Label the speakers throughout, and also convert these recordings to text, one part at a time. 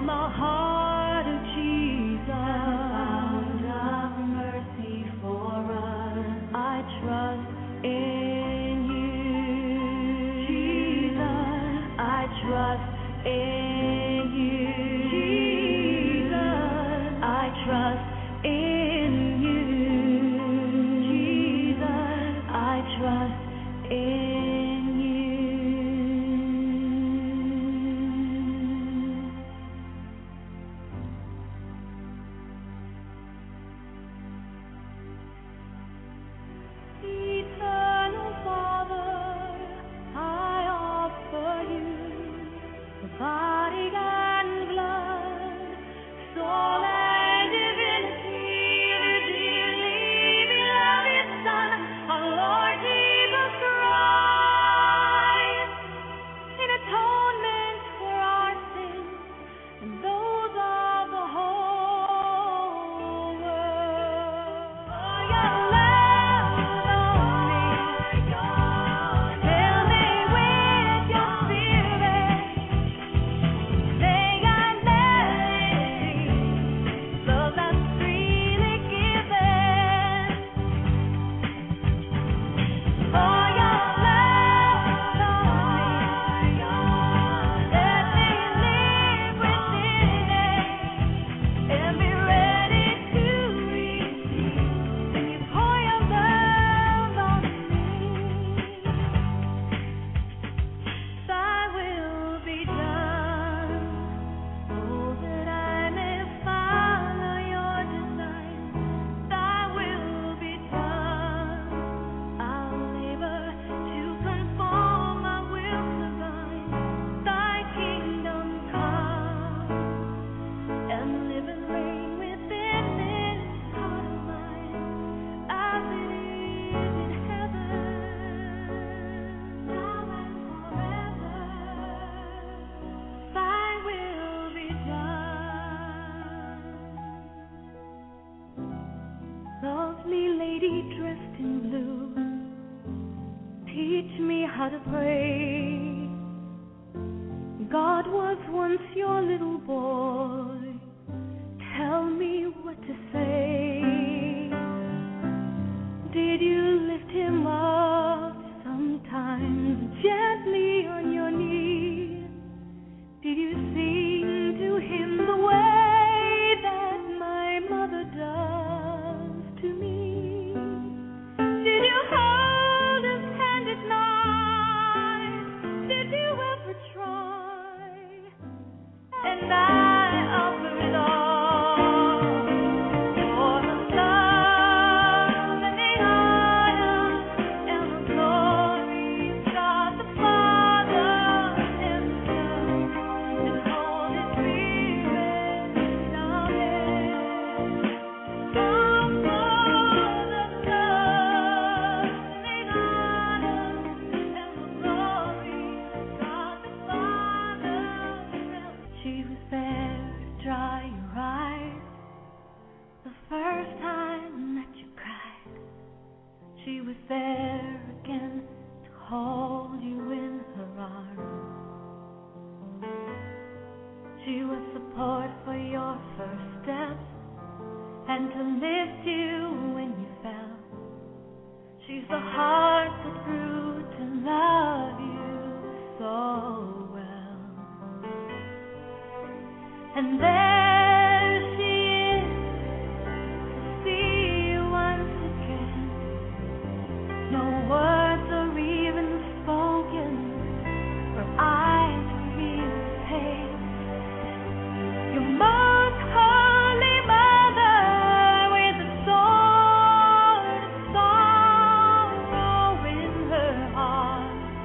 Speaker 1: from the heart of Jesus, fountain of mercy for us. I trust in you, Jesus. I trust in you, Jesus. I trust in you, Jesus. I trust in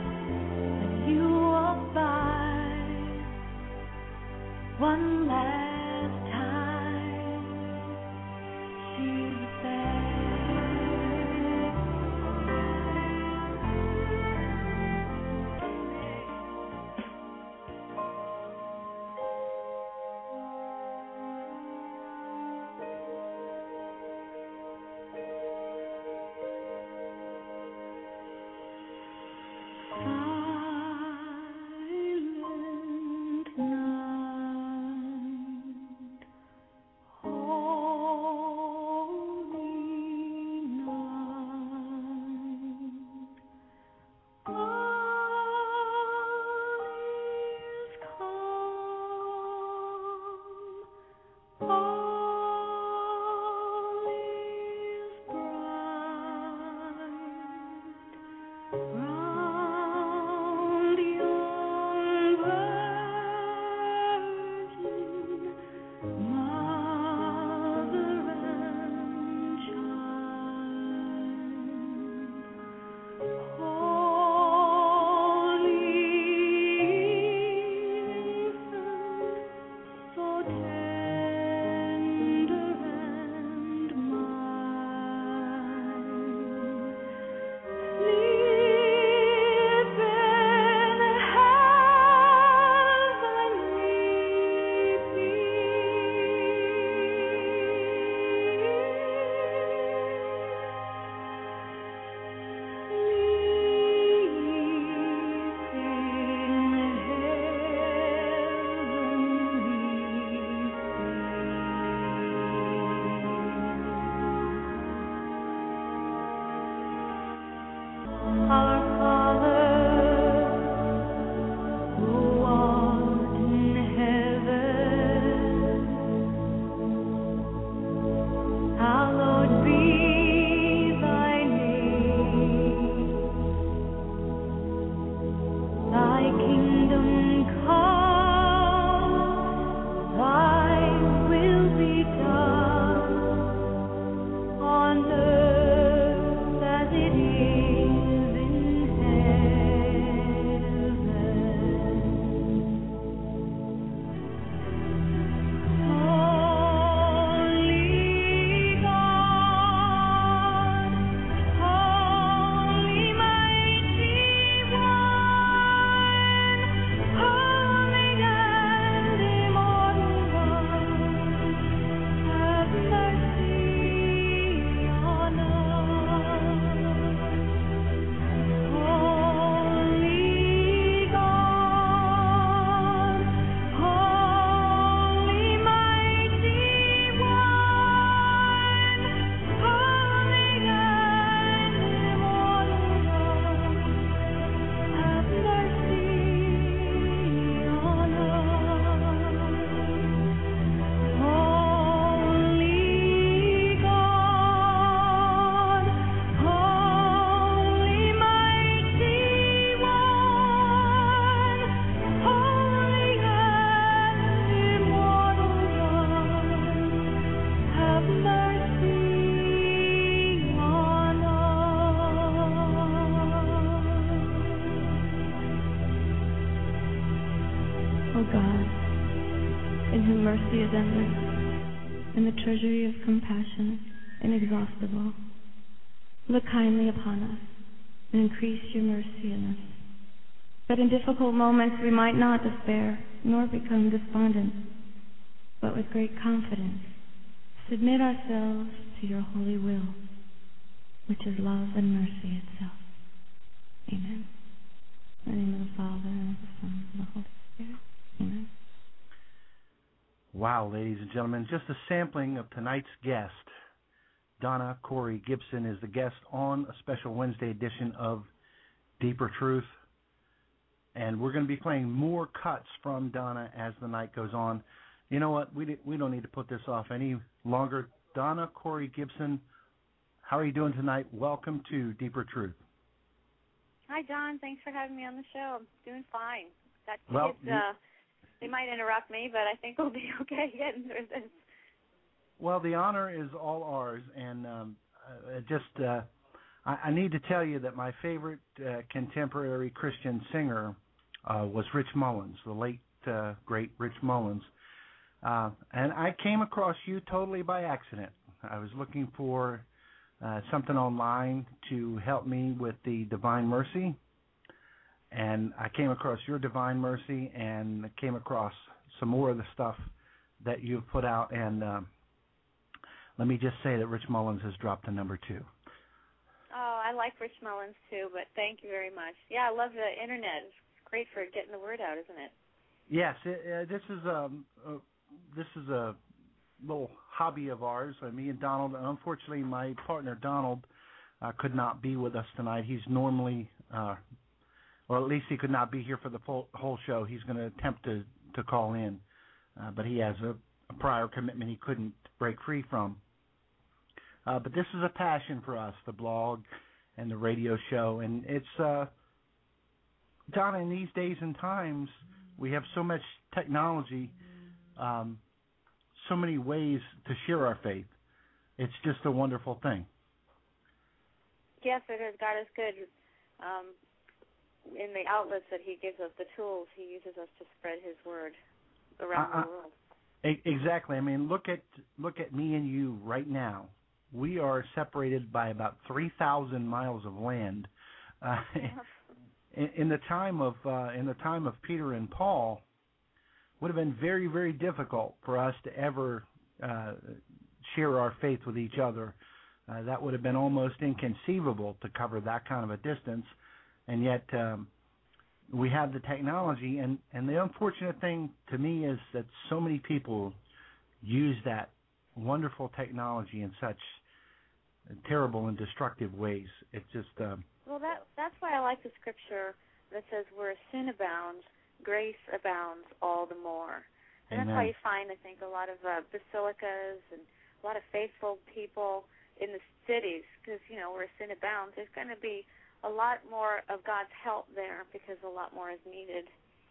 Speaker 2: one last
Speaker 1: O God, in whom mercy is endless, and the treasury of compassion inexhaustible, look kindly upon us and increase your mercy in us, that in difficult moments we might not despair nor become despondent, but with great confidence submit ourselves to your holy will, which is love and mercy itself. Amen. In the name of the Father, and of the Son, and of the Holy Spirit. Amen.
Speaker 2: Wow, ladies and gentlemen, just a sampling of tonight's guest. Donna Corey Gibson is the guest on a special Wednesday edition of Deeper Truth. And we're going to be playing more cuts from Donna as the night goes on. You know what? We don't need to put this off any longer. Donna Corey Gibson, how are you doing tonight? Welcome to Deeper Truth.
Speaker 3: Hi, John. Thanks for having me on the show. I'm doing fine. That
Speaker 2: well,
Speaker 3: kids, they might interrupt me, but I think we'll be okay getting through this.
Speaker 2: Well, the honor is all ours, and I need to tell you that my favorite contemporary Christian singer was Rich Mullins, the late, great Rich Mullins. And I came across you totally by accident. I was looking for something online to help me with the Divine Mercy, and I came across your Divine Mercy and came across some more of the stuff that you've put out, and let me just say that Rich Mullins has dropped to number 2.
Speaker 3: Oh, I like Rich Mullins too, but thank you very much. Yeah, I love the Internet. It's great for getting the word out, isn't it?
Speaker 2: Yes, this is a little hobby of ours, me and Donald. Unfortunately, my partner Donald could not be with us tonight. He's normally, or at least he could not be here for the whole show. He's going to attempt to call in, but he has a prior commitment he couldn't break free from. But this is a passion for us, the blog and the radio show, and it's Donna, in these days and times, we have so much technology, so many ways to share our faith. It's just a wonderful thing.
Speaker 3: Yes, it is. God is good. In the outlets that He gives us, the tools He uses us to spread His word around the world.
Speaker 2: Exactly. I mean, look at me and you right now. We are separated by about 3,000 miles of land. In the time of Peter and Paul, would have been very, very difficult for us to ever share our faith with each other. That would have been almost inconceivable to cover that kind of a distance, and yet we have the technology. And the unfortunate thing to me is that so many people use that wonderful technology in such terrible and destructive ways. It's just...
Speaker 3: Well, that's why I like the scripture that says, where sin abounds, grace abounds all the more. And
Speaker 2: Amen.
Speaker 3: That's why you find, I think, a lot of basilicas and a lot of faithful people in the cities, because, where sin abounds, there's going to be a lot more of God's help there because a lot more is needed.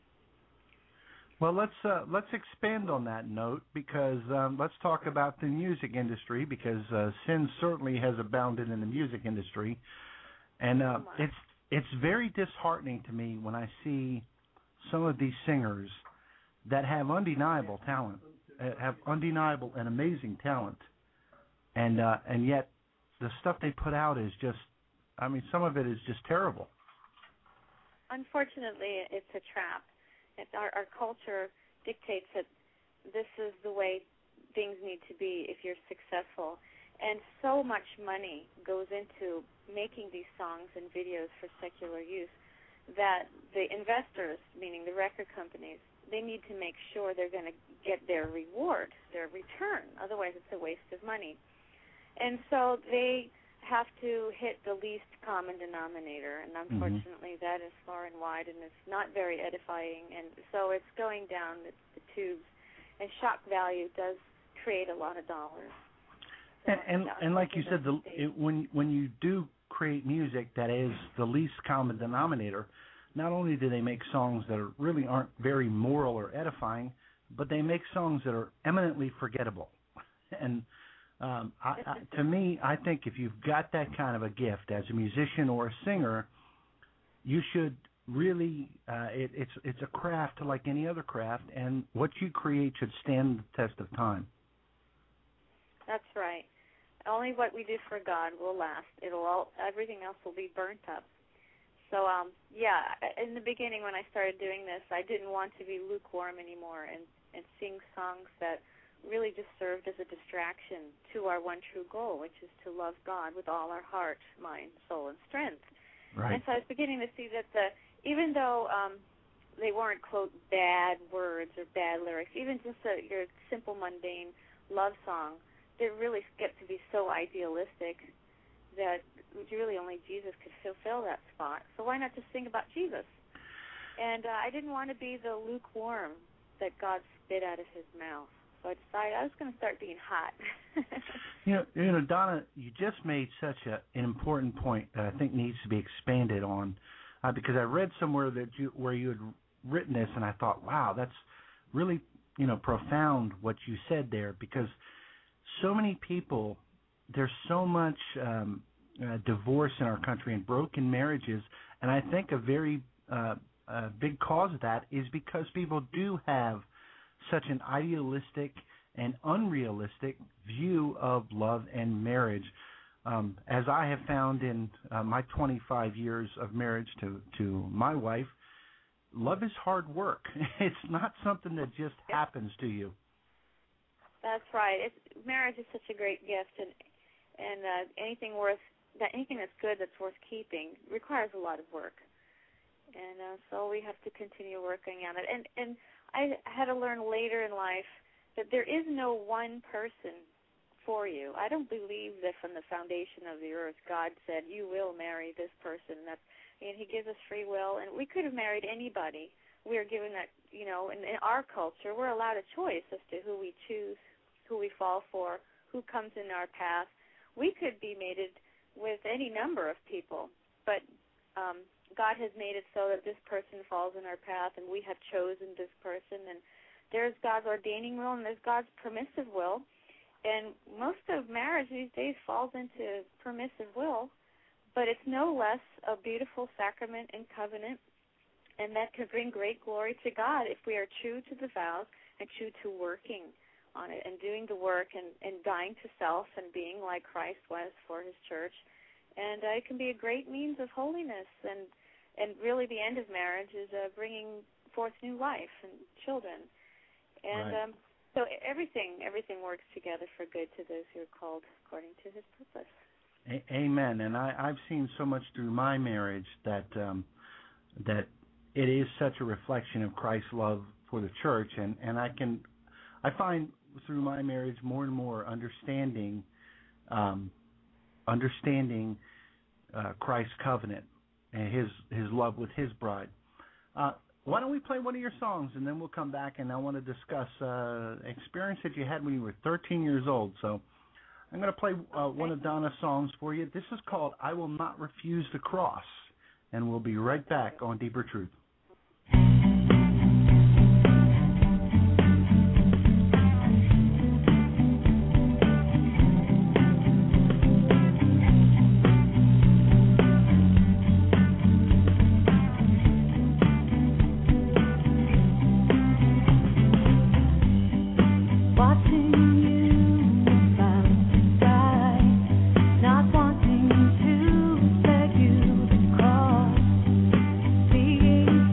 Speaker 2: Well, let's expand on that note, because let's talk about the music industry, because sin certainly has abounded in the music industry. And it's very disheartening to me when I see some of these singers that have undeniable talent, have undeniable and amazing talent, and yet the stuff they put out is just, I mean, some of it is just terrible.
Speaker 3: Unfortunately, it's a trap. Our culture dictates that this is the way things need to be if you're successful. And so much money goes into making these songs and videos for secular use that the investors, meaning the record companies, they need to make sure they're going to get their reward, their return. Otherwise, it's a waste of money. And so they have to hit the least common denominator, and unfortunately that is far and wide, and it's not very edifying. And so it's going down the tubes, and shock value does create a lot of dollars.
Speaker 2: And like you said, when you do create music that is the least common denominator, not only do they make songs that really aren't very moral or edifying, but they make songs that are eminently forgettable. And to me, I think if you've got that kind of a gift as a musician or a singer, you should really it's a craft like any other craft, and what you create should stand the test of time.
Speaker 3: That's right. Only what we do for God will last. Everything else will be burnt up. So, in the beginning when I started doing this, I didn't want to be lukewarm anymore and sing songs that really just served as a distraction to our one true goal, which is to love God with all our heart, mind, soul, and strength.
Speaker 2: Right.
Speaker 3: And so I was beginning to see that even though they weren't, quote, bad words or bad lyrics, even just your simple, mundane love song, they really get to be so idealistic that really only Jesus could fulfill that spot. So why not just sing about Jesus? And I didn't want to be the lukewarm that God spit out of his mouth. So I decided I was going to start being hot.
Speaker 2: you know, Donna, you just made such an important point that I think needs to be expanded on, because I read somewhere where you had written this, and I thought, wow, that's really profound what you said there, because so many people, there's so much divorce in our country and broken marriages, and I think a very big cause of that is because people do have such an idealistic and unrealistic view of love and marriage. As I have found in my 25 years of marriage to my wife, love is hard work. It's not something that just happens to you.
Speaker 3: That's right. Marriage is such a great gift, and anything that's good, that's worth keeping, requires a lot of work. And so we have to continue working on it. And I had to learn later in life that there is no one person for you. I don't believe that from the foundation of the earth God said, you will marry this person. He gives us free will, and we could have married anybody. We are given that, in our culture, we're allowed a choice as to who we choose, who we fall for, who comes in our path. We could be mated with any number of people, but God has made it so that this person falls in our path, and we have chosen this person, and there's God's ordaining will, and there's God's permissive will, and most of marriage these days falls into permissive will, but it's no less a beautiful sacrament and covenant, and that can bring great glory to God if we are true to the vows and true to working on it and doing the work and dying to self and being like Christ was for his church. And it can be a great means of holiness, and really the end of marriage is bringing forth new life and children. And
Speaker 2: right.
Speaker 3: So everything works together for good to those who are called according to his purpose.
Speaker 2: Amen. And I've seen so much through my marriage that it is such a reflection of Christ's love for the church, and I find through my marriage more and more understanding Christ's covenant and his love with his bride. Why don't we play one of your songs, and then we'll come back, and I want to discuss experience that you had when you were 13 years old. So I'm going to play one of Donna's songs for you. This is called I Will Not Refuse the Cross, and we'll be right back on Deeper Truth.
Speaker 4: Being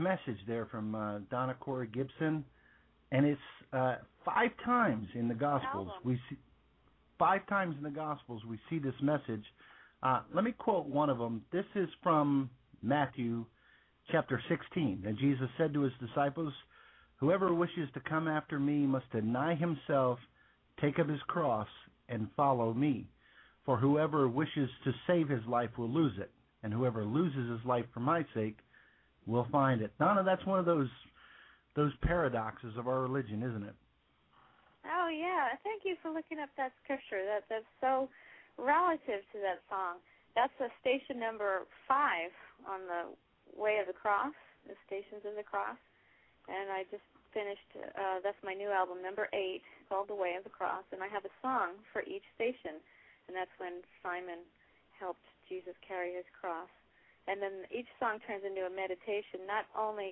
Speaker 2: message there from Donna Corey Gibson, and it's 5 times in the Gospels. We see 5 times in the Gospels we see this message. Let me quote one of them. This is from Matthew chapter 16. And Jesus said to his disciples, "Whoever wishes to come after me must deny himself, take up his cross, and follow me. For whoever wishes to save his life will lose it, and whoever loses his life for my sake will find it." Donna, that's one of those paradoxes of our religion, isn't it?
Speaker 3: Oh, yeah. Thank you for looking up that scripture. That's so relative to that song. That's station number 5 on the Way of the Cross, the Stations of the Cross. And I just finished, that's my new album, number 8, called The Way of the Cross. And I have a song for each station. And that's when Simon helped Jesus carry his cross. And then each song turns into a meditation, not only,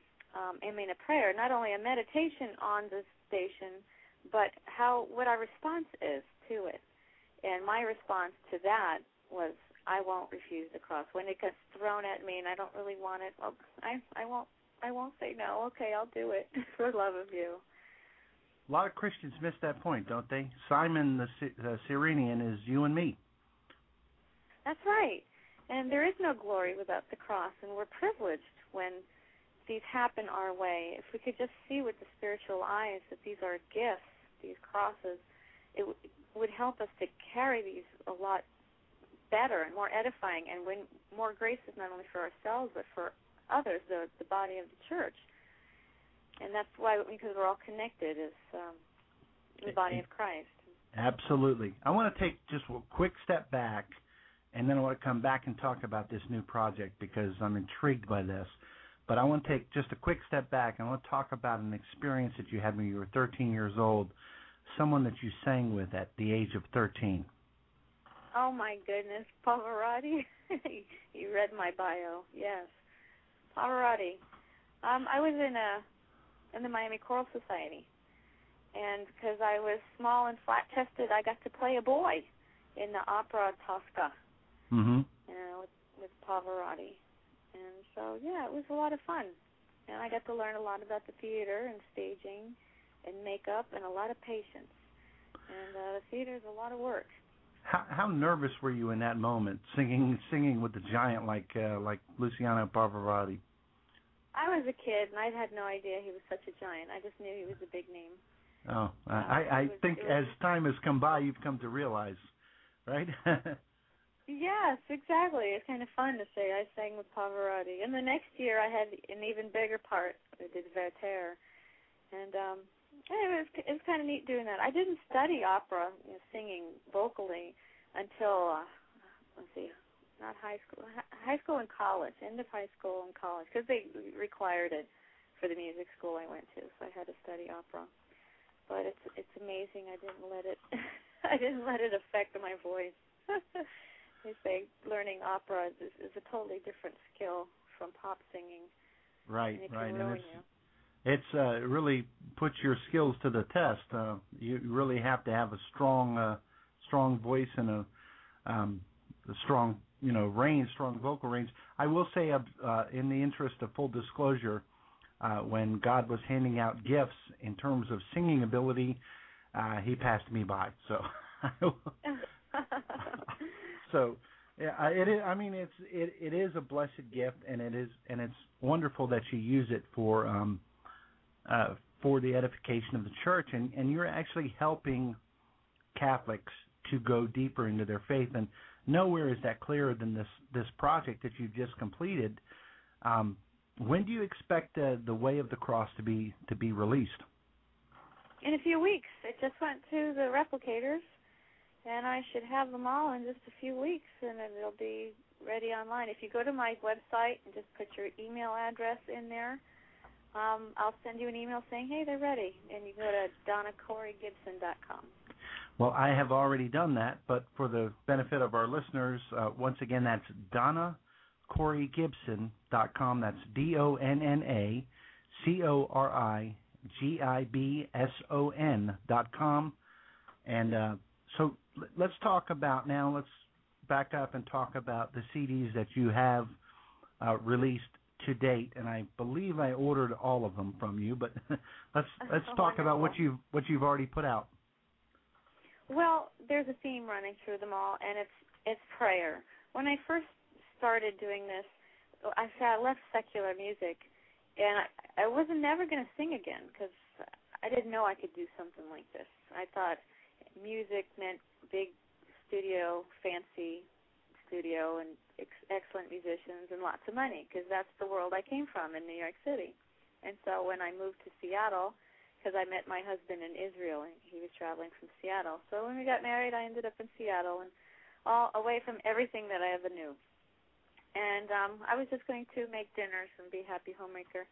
Speaker 3: a prayer, not only a meditation on the station, but what our response is to it. And my response to that was, I won't refuse the cross. When it gets thrown at me and I don't really want it, well, I won't say no. Okay, I'll do it for love of you.
Speaker 2: A lot of Christians miss that point, don't they? Simon the Cyrenian is you and me.
Speaker 3: That's right. And there is no glory without the cross, and we're privileged when these happen our way. If we could just see with the spiritual eyes that these are gifts, these crosses, it would help us to carry these a lot better and more edifying and win more graces not only for ourselves but for others, the body of the church. And that's why, because we're all connected as the body of Christ.
Speaker 2: Absolutely. I want to take just a quick step back, and then I want to come back and talk about this new project because I'm intrigued by this. But I want to take just a quick step back, and I want to talk about an experience that you had when you were 13 years old, someone that you sang with at the age of 13.
Speaker 3: Oh, my goodness. Pavarotti? You read my bio. Yes. Pavarotti. I was in the Miami Choral Society, and because I was small and flat-chested, I got to play a boy in the opera Tosca, with Pavarotti. And so, yeah, it was a lot of fun. And I got to learn a lot about the theater and staging and makeup and a lot of patience. And the theater is a lot of work.
Speaker 2: How nervous were you in that moment, singing with the giant like Luciano Pavarotti?
Speaker 3: I was a kid, and I had no idea he was such a giant. I just knew he was a big name.
Speaker 2: Oh, I think as time has come by, you've come to realize, right?
Speaker 3: Yes, exactly. It's kind of fun to say I sang with Pavarotti. And the next year I had an even bigger part. I did Werther. And it was kind of neat doing that. I didn't study opera, singing vocally, until, not high school and college, end of high school and college, because they required it for the music school I went to, so I had to study opera. But it's amazing. I didn't let it affect my voice. They say learning opera is a totally different skill from pop singing.
Speaker 2: Right,
Speaker 3: and
Speaker 2: right.
Speaker 3: And
Speaker 2: it really puts your skills to the test. You really have to have a strong voice and a strong, range, strong vocal range. I will say, in the interest of full disclosure, when God was handing out gifts in terms of singing ability, He passed me by. So, yeah, it is. I mean, it is a blessed gift, and it's wonderful that you use it for the edification of the church, and you're actually helping Catholics to go deeper into their faith. And nowhere is that clearer than this project that you've just completed. When do you expect the Way of the Cross to be released?
Speaker 3: In a few weeks. It just went to the replicators. And I should have them all in just a few weeks, and it'll be ready online. If you go to my website and just put your email address in there, I'll send you an email saying, hey, they're ready. And you go to DonnaCoreyGibson.com.
Speaker 2: Well, I have already done that, but for the benefit of our listeners, once again, that's DonnaCoreyGibson.com. That's DonnaCoreyGibson.com. And so let's talk about now, let's back up and talk about the CDs that you have released to date, and I believe I ordered all of them from you. But let's talk about what you've already put out.
Speaker 3: Well, there's a theme running through them all, and it's prayer. When I first started doing this, I left secular music, and I wasn't never going to sing again because I didn't know I could do something like this. I thought music meant big studio, fancy studio, and excellent musicians and lots of money, because that's the world I came from in New York City. And so when I moved to Seattle, because I met my husband in Israel, and he was traveling from Seattle. So when we got married, I ended up in Seattle and all away from everything that I ever knew. And I was just going to make dinners and be a happy homemaker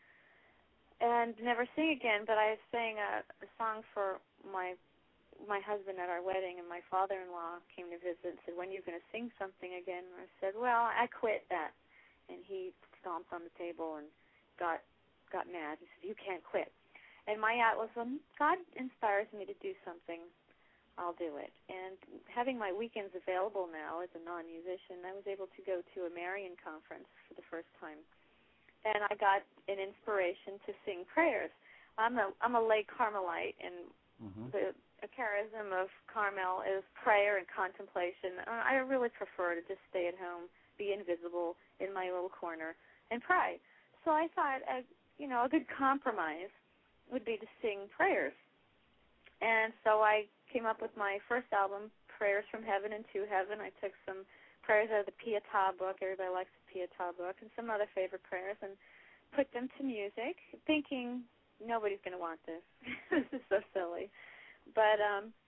Speaker 3: and never sing again. But I sang a song for my husband at our wedding, and my father-in-law came to visit and said, "When are you going to sing something again?" And I said, "Well, I quit that." And he stomped on the table and got mad. He said, "You can't quit." And my out was, God inspires me to do something, I'll do it. And having my weekends available now as a non-musician, I was able to go to a Marian conference for the first time. And I got an inspiration to sing prayers. I'm a lay Carmelite, and the charism of Carmel is prayer and contemplation. I really prefer to just stay at home, be invisible in my little corner, and pray. So I thought, a good compromise would be to sing prayers. And so I came up with my first album, Prayers from Heaven and to Heaven. I took some prayers out of the Pietà book. Everybody likes the Pietà book, and some other favorite prayers, and put them to music, thinking nobody's going to want this. This is so silly. But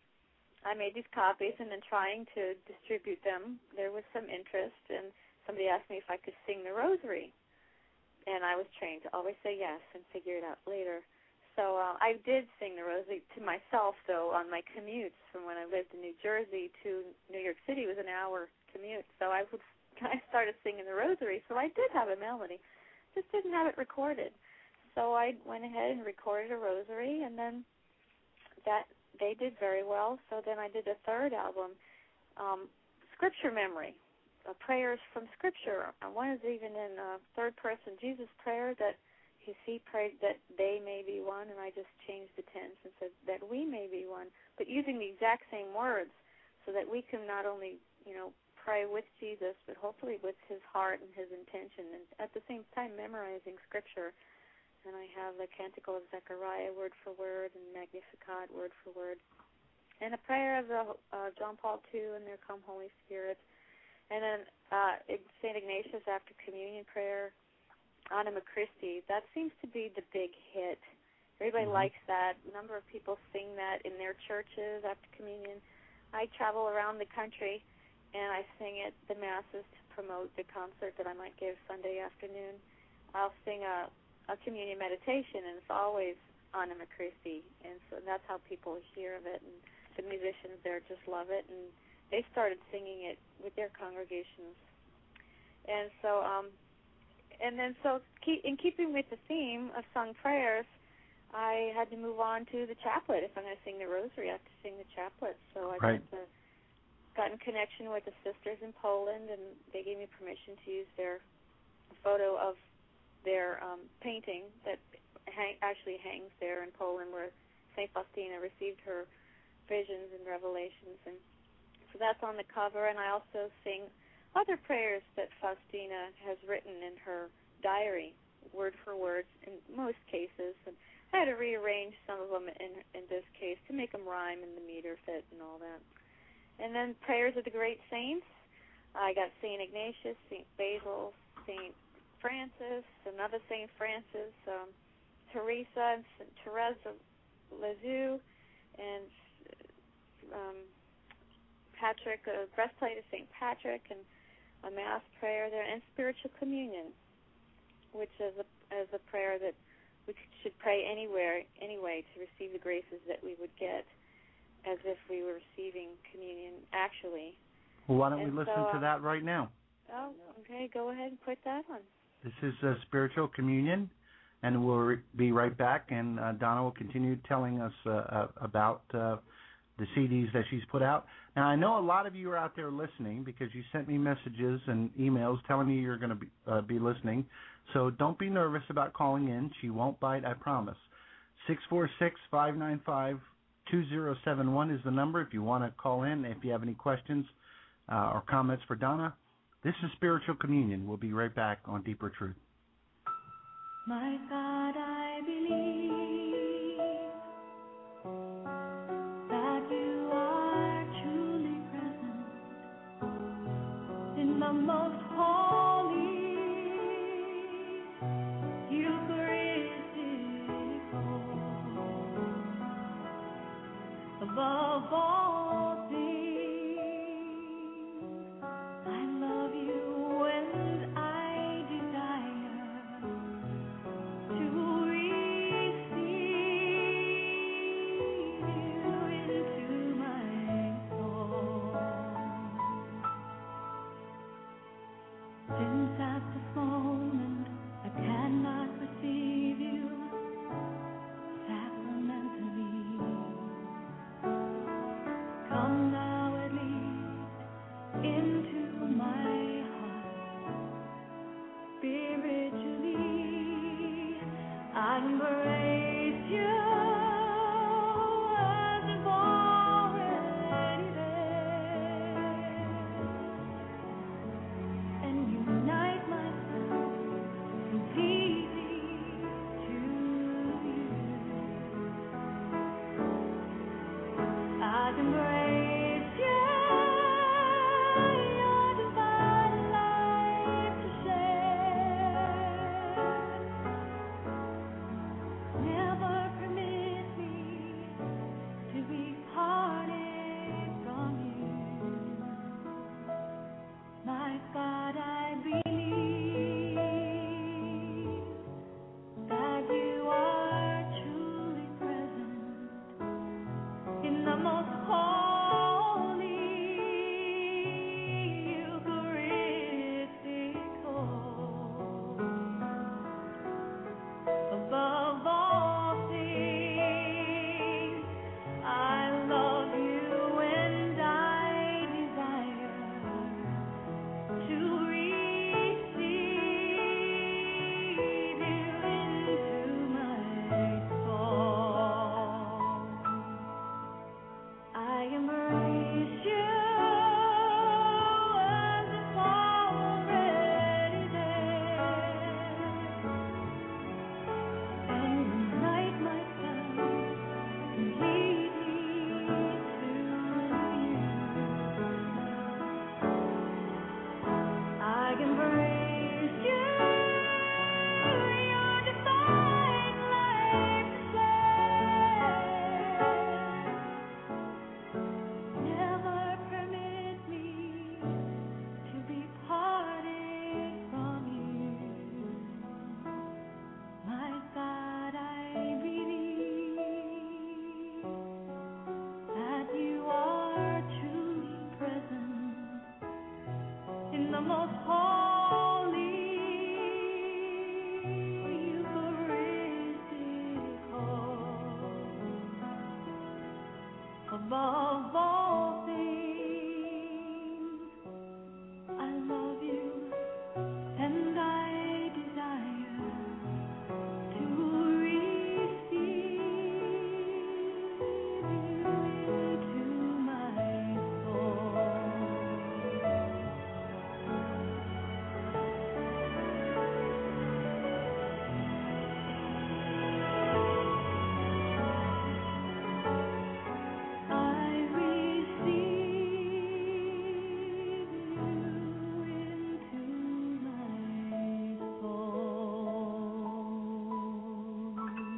Speaker 3: I made these copies, and then trying to distribute them, there was some interest, and somebody asked me if I could sing the rosary. And I was trained to always say yes and figure it out later. So I did sing the rosary to myself, though, on my commutes from when I lived in New Jersey to New York City. It was an hour commute. So I started singing the rosary. So I did have a melody, just didn't have it recorded. So I went ahead and recorded a rosary, and then they did very well. So then I did a third album, Scripture Memory, prayers from Scripture. One is even in third person Jesus prayer that he prayed that they may be one, and I just changed the tense and said that we may be one, but using the exact same words so that we can not only, pray with Jesus, but hopefully with his heart and his intention, and at the same time memorizing Scripture. And I have the Canticle of Zechariah word for word, and Magnificat word for word, and a prayer of John Paul II, and there come Holy Spirit, and then St. Ignatius after communion prayer, Anima Christi. That seems to be the big hit. Everybody likes that. A number of people sing that in their churches after communion. I travel around the country, and I sing at the masses to promote the concert that I might give Sunday afternoon. I'll sing a communion meditation, and it's always Anima Christi, and so that's how people hear of it, and the musicians there just love it, and they started singing it with their congregations. And so in keeping with the theme of sung prayers, I had to move on to the chaplet. If I'm going to sing the rosary, I have to sing the chaplet. So I got in connection with the sisters in Poland, and they gave me permission to use their photo of their painting that actually hangs there in Poland, where St. Faustina received her visions and revelations. And so that's on the cover, and I also sing other prayers that Faustina has written in her diary, word for word in most cases. And I had to rearrange some of them in this case to make them rhyme and the meter fit and all that. And then prayers of the great saints. I got St. Ignatius, St. Basil, St. Francis, another St. Francis, Teresa, and St. Therese of Lisieux, and Patrick, a breastplate of St. Patrick, and a Mass prayer there, and spiritual communion, which is a prayer that we should pray anyway to receive the graces that we would get as if we were receiving communion actually.
Speaker 2: Well, why don't we listen to that right now?
Speaker 3: Oh, okay, go ahead and put that on.
Speaker 2: This is spiritual communion, and we'll be right back, and Donna will continue telling us about the CDs that she's put out. Now, I know a lot of you are out there listening because you sent me messages and emails telling me you're going to be listening. So don't be nervous about calling in. She won't bite, I promise. 646-595-2071 is the number if you want to call in. If you have any questions or comments for Donna. This is Spiritual Communion. We'll be right back on Deeper Truth.
Speaker 1: My God, I believe that you are truly present in the most holy Eucharistic hope. Above all things, I love you and I desire to receive you into my soul. Since at this moment I cannot receive you sacramentally, come now at least into my heart spiritually. I embrace you as if already there, and unite myself completely to you. I embrace you, your divine life to share. Never permit me to be parted from you. My God, I believe that you are truly present in the most holy Eucharistic hope. Above all things, I love you and I desire to receive you into my soul. I embrace you as if already there, and unite myself completely to you. I embrace you, your divine life to share. Never permit me to be parted from you. My God, I believe that you are truly present in the most holy Eucharistic hope. Above all things, I love you and I desire to receive you into my I receive you into my soul.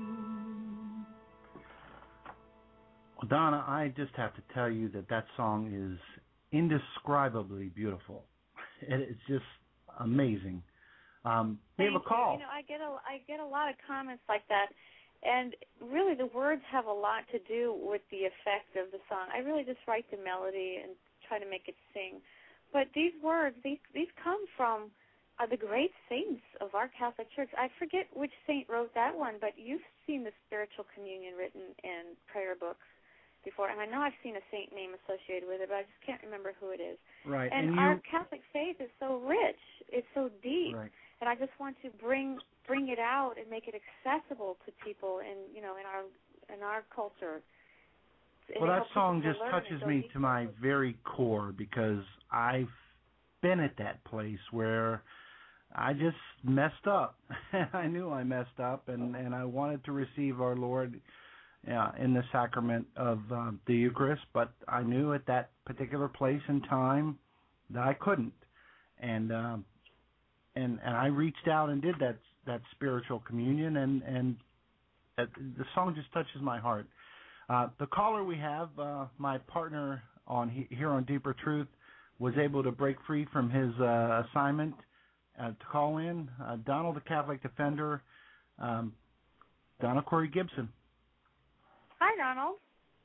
Speaker 2: Well, Donna, I just have to tell you that song is indescribably beautiful. It's just amazing. We have a call.
Speaker 3: You know, I get a lot of comments like that, and really the words have a lot to do with the effect of the song. I really just write the melody and try to make it sing. But these words, these come from the great saints of our Catholic Church. I forget which saint wrote that one, but you've seen the Spiritual Communion written in prayer books before, and I know I've seen a saint name associated with it, but I just can't remember who it is.
Speaker 2: Right.
Speaker 3: And our Catholic faith is so rich. It's so deep.
Speaker 2: Right.
Speaker 3: and I just want to bring it out and make it accessible to people in our culture.
Speaker 2: Well, that song just touches me to my very core, because I've been at that place where I just messed up. I knew I messed up, and I wanted to receive our Lord in the sacrament of the Eucharist, but I knew at that particular place and time that I couldn't, and I reached out and did that spiritual communion, and the song just touches my heart. The caller we have, my partner here on Deeper Truth, was able to break free from his assignment to call in. Donald, the Catholic Defender, Donna Corey Gibson.
Speaker 3: Hi, Donald.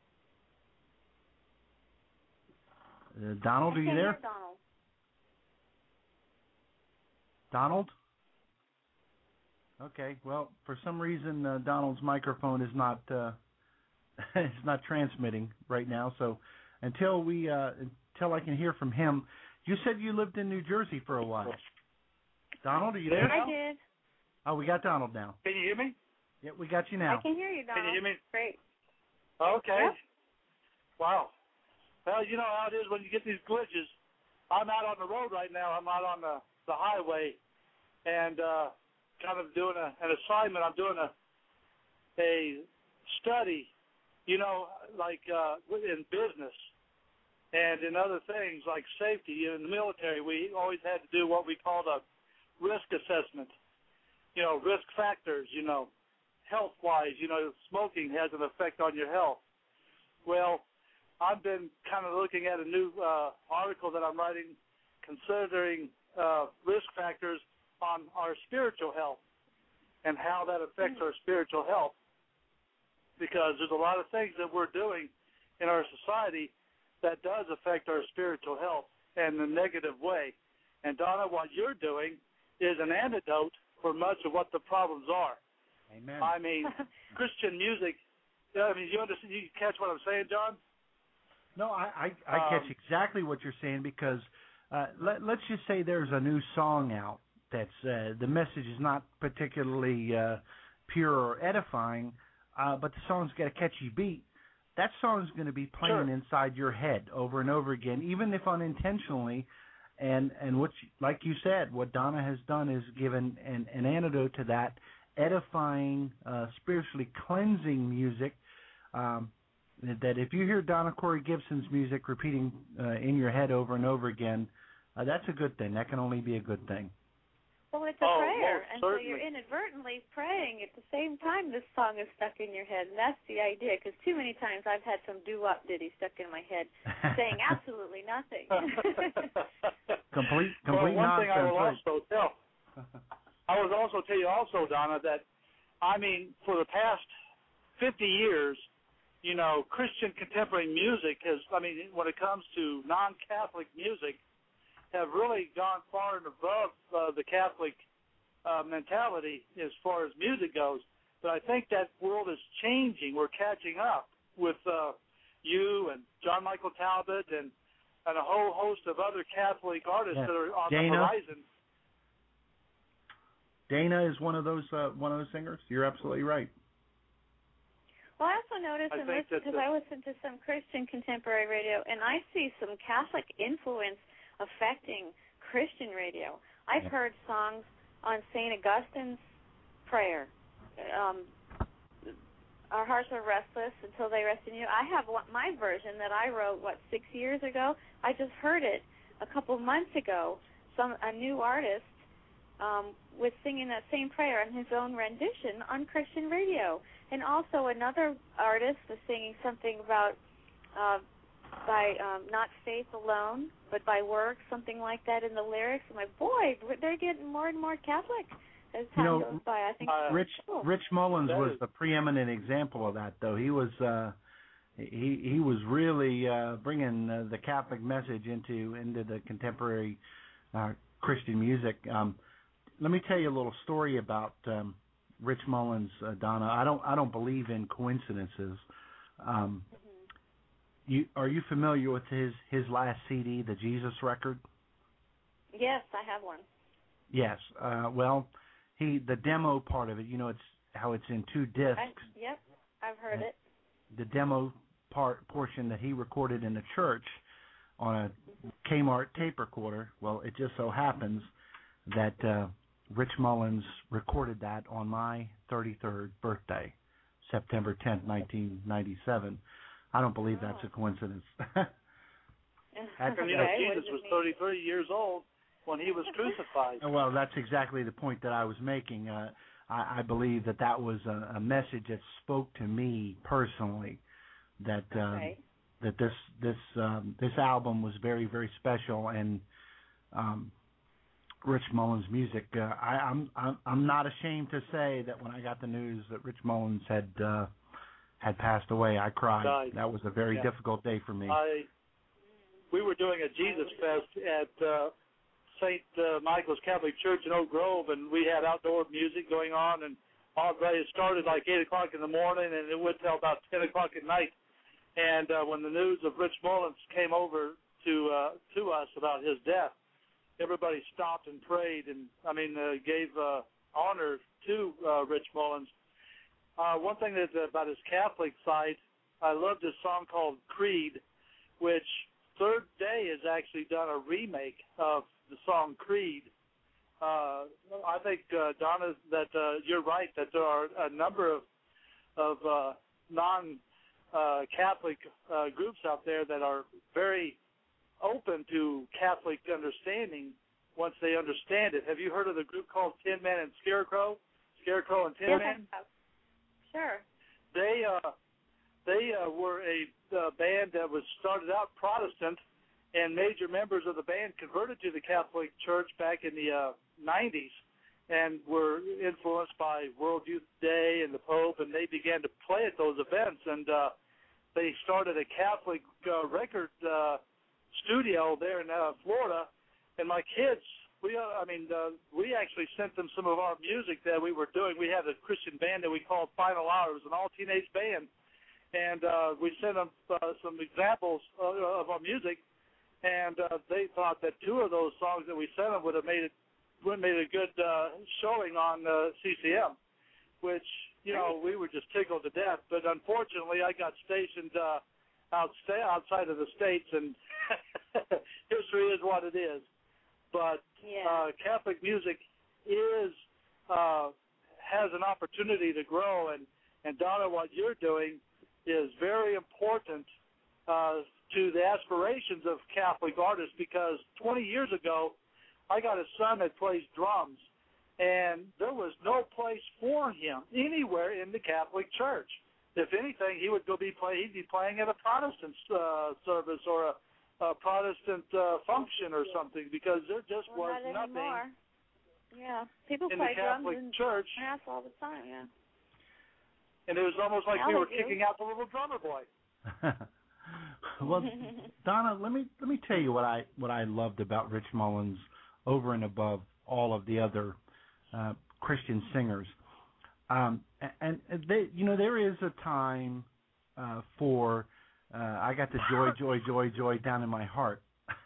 Speaker 2: Donald, are you there?
Speaker 3: Donald.
Speaker 2: Donald? Okay. Well, for some reason, Donald's microphone is not it's not transmitting right now. So until I can hear from him, you said you lived in New Jersey for a while. Donald, are you there?
Speaker 3: I did.
Speaker 2: Oh, we got Donald now.
Speaker 4: Can you hear me?
Speaker 2: Yeah, we got you now.
Speaker 3: I can hear you, Donald.
Speaker 4: Can you hear me?
Speaker 3: Great.
Speaker 4: Okay.
Speaker 3: Yep.
Speaker 4: Wow. Well, you know how it is when you get these glitches. I'm out on the road right now. I'm out on the highway, and kind of doing an assignment. I'm doing a study, like in business and in other things like safety. In the military, we always had to do what we called a risk assessment. Risk factors, health-wise, smoking has an effect on your health. Well, I've been kind of looking at a new article that I'm writing considering risk factors on our spiritual health and how that affects our spiritual health, because there's a lot of things that we're doing in our society that does affect our spiritual health in a negative way. And, Donna, what you're doing is an antidote for much of what the problems are.
Speaker 2: Amen.
Speaker 4: I mean, Christian music, you understand, you catch what I'm saying, John?
Speaker 2: No, I catch exactly what you're saying, because let's just say there's a new song out that's the message is not particularly pure or edifying, but the song's got a catchy beat. That song's going to be playing inside your head over and over again, even if unintentionally. And what, like you said, what Donna has done is given an antidote to that, edifying, spiritually cleansing music. That if you hear Donna Corey Gibson's music repeating in your head over and over again, that's a good thing. That can only be a good thing.
Speaker 3: Well, it's a prayer, and so
Speaker 4: certainly.
Speaker 3: you're inadvertently praying at the same time this song is stuck in your head, and that's the idea, because too many times I've had some doo-wop ditty stuck in my head saying absolutely nothing.
Speaker 2: complete
Speaker 4: one
Speaker 2: nonsense.
Speaker 4: Thing I will also tell you also, Donna, that, for the past 50 years, Christian contemporary music has, when it comes to non-Catholic music, have really gone far and above the Catholic mentality as far as music goes. But I think that world is changing. We're catching up with you and John Michael Talbot and a whole host of other Catholic artists that are on the horizon.
Speaker 2: Dana is one of those singers. You're absolutely right.
Speaker 3: Well, I also noticed because I listen to some Christian contemporary radio, and I see some Catholic influence affecting Christian radio. I've heard songs on St. Augustine's prayer. Our hearts are restless until they rest in you. I have my version that I wrote, 6 years ago. I just heard it a couple months ago. A new artist was singing that same prayer in his own rendition on Christian radio. And also another artist was singing something about by not faith alone, but by works, something like that in the lyrics. I'm like, boy, they're getting more and more Catholic as time goes by. I think
Speaker 2: Rich Mullins was the preeminent example of that, though. He was he was really bringing the Catholic message into the contemporary Christian music. Let me tell you a little story about Rich Mullins, Donna. I don't believe in coincidences. Are you familiar with his last CD, the Jesus Record?
Speaker 3: Yes, I have one.
Speaker 2: Yes. Well, the demo part of it, it's how it's in 2 discs.
Speaker 3: Yep, I've heard it.
Speaker 2: The demo portion that he recorded in the church on a Kmart tape recorder. Well, it just so happens that Rich Mullins recorded that on my 33rd birthday, September 10th, 1997. I don't believe that's a coincidence.
Speaker 4: Jesus was 33 years old when he was crucified.
Speaker 2: Well, that's exactly the point that I was making. I believe that was a message that spoke to me personally. That that this album was very, very special, and Rich Mullins' music. I'm not ashamed to say that when I got the news that Rich Mullins had passed away, I cried.
Speaker 4: Died.
Speaker 2: That was a very difficult day for me.
Speaker 4: We were doing a Jesus Fest at St. Michael's Catholic Church in Oak Grove, and we had outdoor music going on, and all day it started like 8 o'clock in the morning, and it went till about 10 o'clock at night. And when the news of Rich Mullins came over to us about his death, everybody stopped and prayed, and gave honor to Rich Mullins. One thing that about his Catholic side, I loved his song called Creed, which Third Day has actually done a remake of the song Creed. I think, Donna, that you're right, that there are a number of non-Catholic groups out there that are very open to Catholic understanding once they understand it. Have you heard of the group called Tin Man and Scarecrow? Scarecrow and Tin Man?
Speaker 3: Sure.
Speaker 4: They were a band that was started out Protestant, and major members of the band converted to the Catholic Church back in the 90s and were influenced by World Youth Day and the Pope, and they began to play at those events. And they started a Catholic record studio there in Florida. And my kids, we actually sent them some of our music that we were doing. We had a Christian band that we called Final Hour. It was an all-teenage band. And we sent them some examples of our music. And they thought that 2 of those songs that we sent them would have made a good showing on CCM, which, we were just tickled to death. But unfortunately, I got stationed outside of the States, and history is what it is. But Catholic music has an opportunity to grow, and Donna, what you're doing is very important to the aspirations of Catholic artists, because 20 years ago, I got a son that plays drums, and there was no place for him anywhere in the Catholic Church. If anything, he'd be playing at a Protestant service or a Protestant function or something, because there just was nothing.
Speaker 3: Anymore. Yeah, people
Speaker 4: in
Speaker 3: play
Speaker 4: the Catholic
Speaker 3: drums
Speaker 4: Church
Speaker 3: Mass all the time. Yeah.
Speaker 4: And it was almost like we were kicking out the little drummer boy.
Speaker 2: Well, Donna, let me tell you what I loved about Rich Mullins over and above all of the other Christian singers. And they, there is a time for I got the joy down in my heart.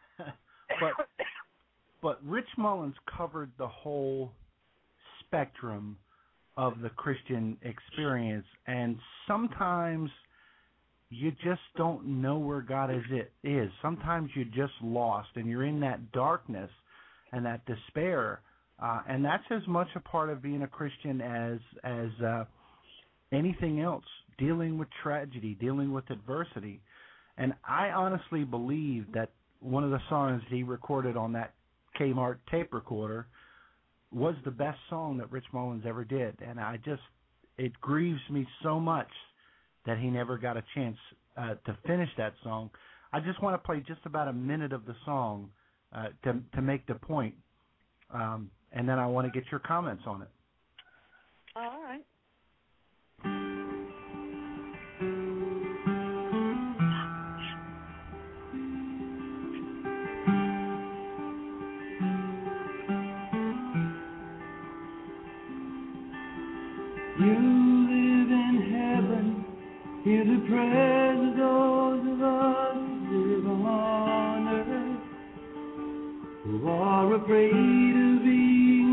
Speaker 2: But Rich Mullins covered the whole spectrum of the Christian experience, and sometimes you just don't know where God is. Sometimes you're just lost, and you're in that darkness and that despair, and that's as much a part of being a Christian as anything else, dealing with tragedy, dealing with adversity. And I honestly believe that one of the songs he recorded on that Kmart tape recorder was the best song that Rich Mullins ever did, and it grieves me so much that he never got a chance to finish that song. I just want to play just about a minute of the song to make the point, and then I want to get your comments on it.
Speaker 3: All right.
Speaker 5: You live in heaven, hear the prayers of those of us who live on earth, who are afraid of evil.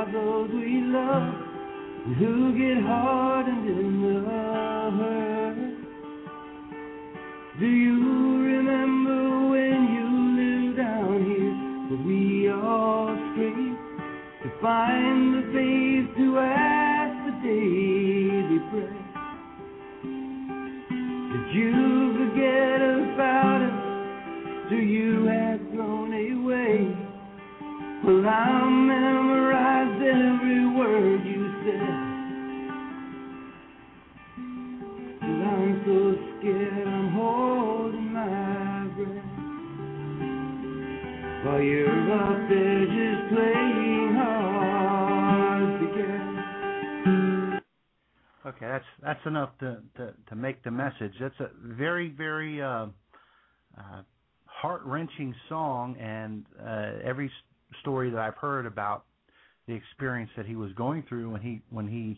Speaker 5: about those we love and who get hardened in the hurt. Do you remember when you lived down here where we all screamed to find the faith to ask the daily bread? Did you forget about us? Do you have thrown away? Well, I memorized every word you said. Well, I'm so scared I'm holding my breath while you're up there just playing hard to get.
Speaker 2: Okay, that's enough to make the message. That's a very, very heart-wrenching song, and every story that I've heard about the experience that he was going through when he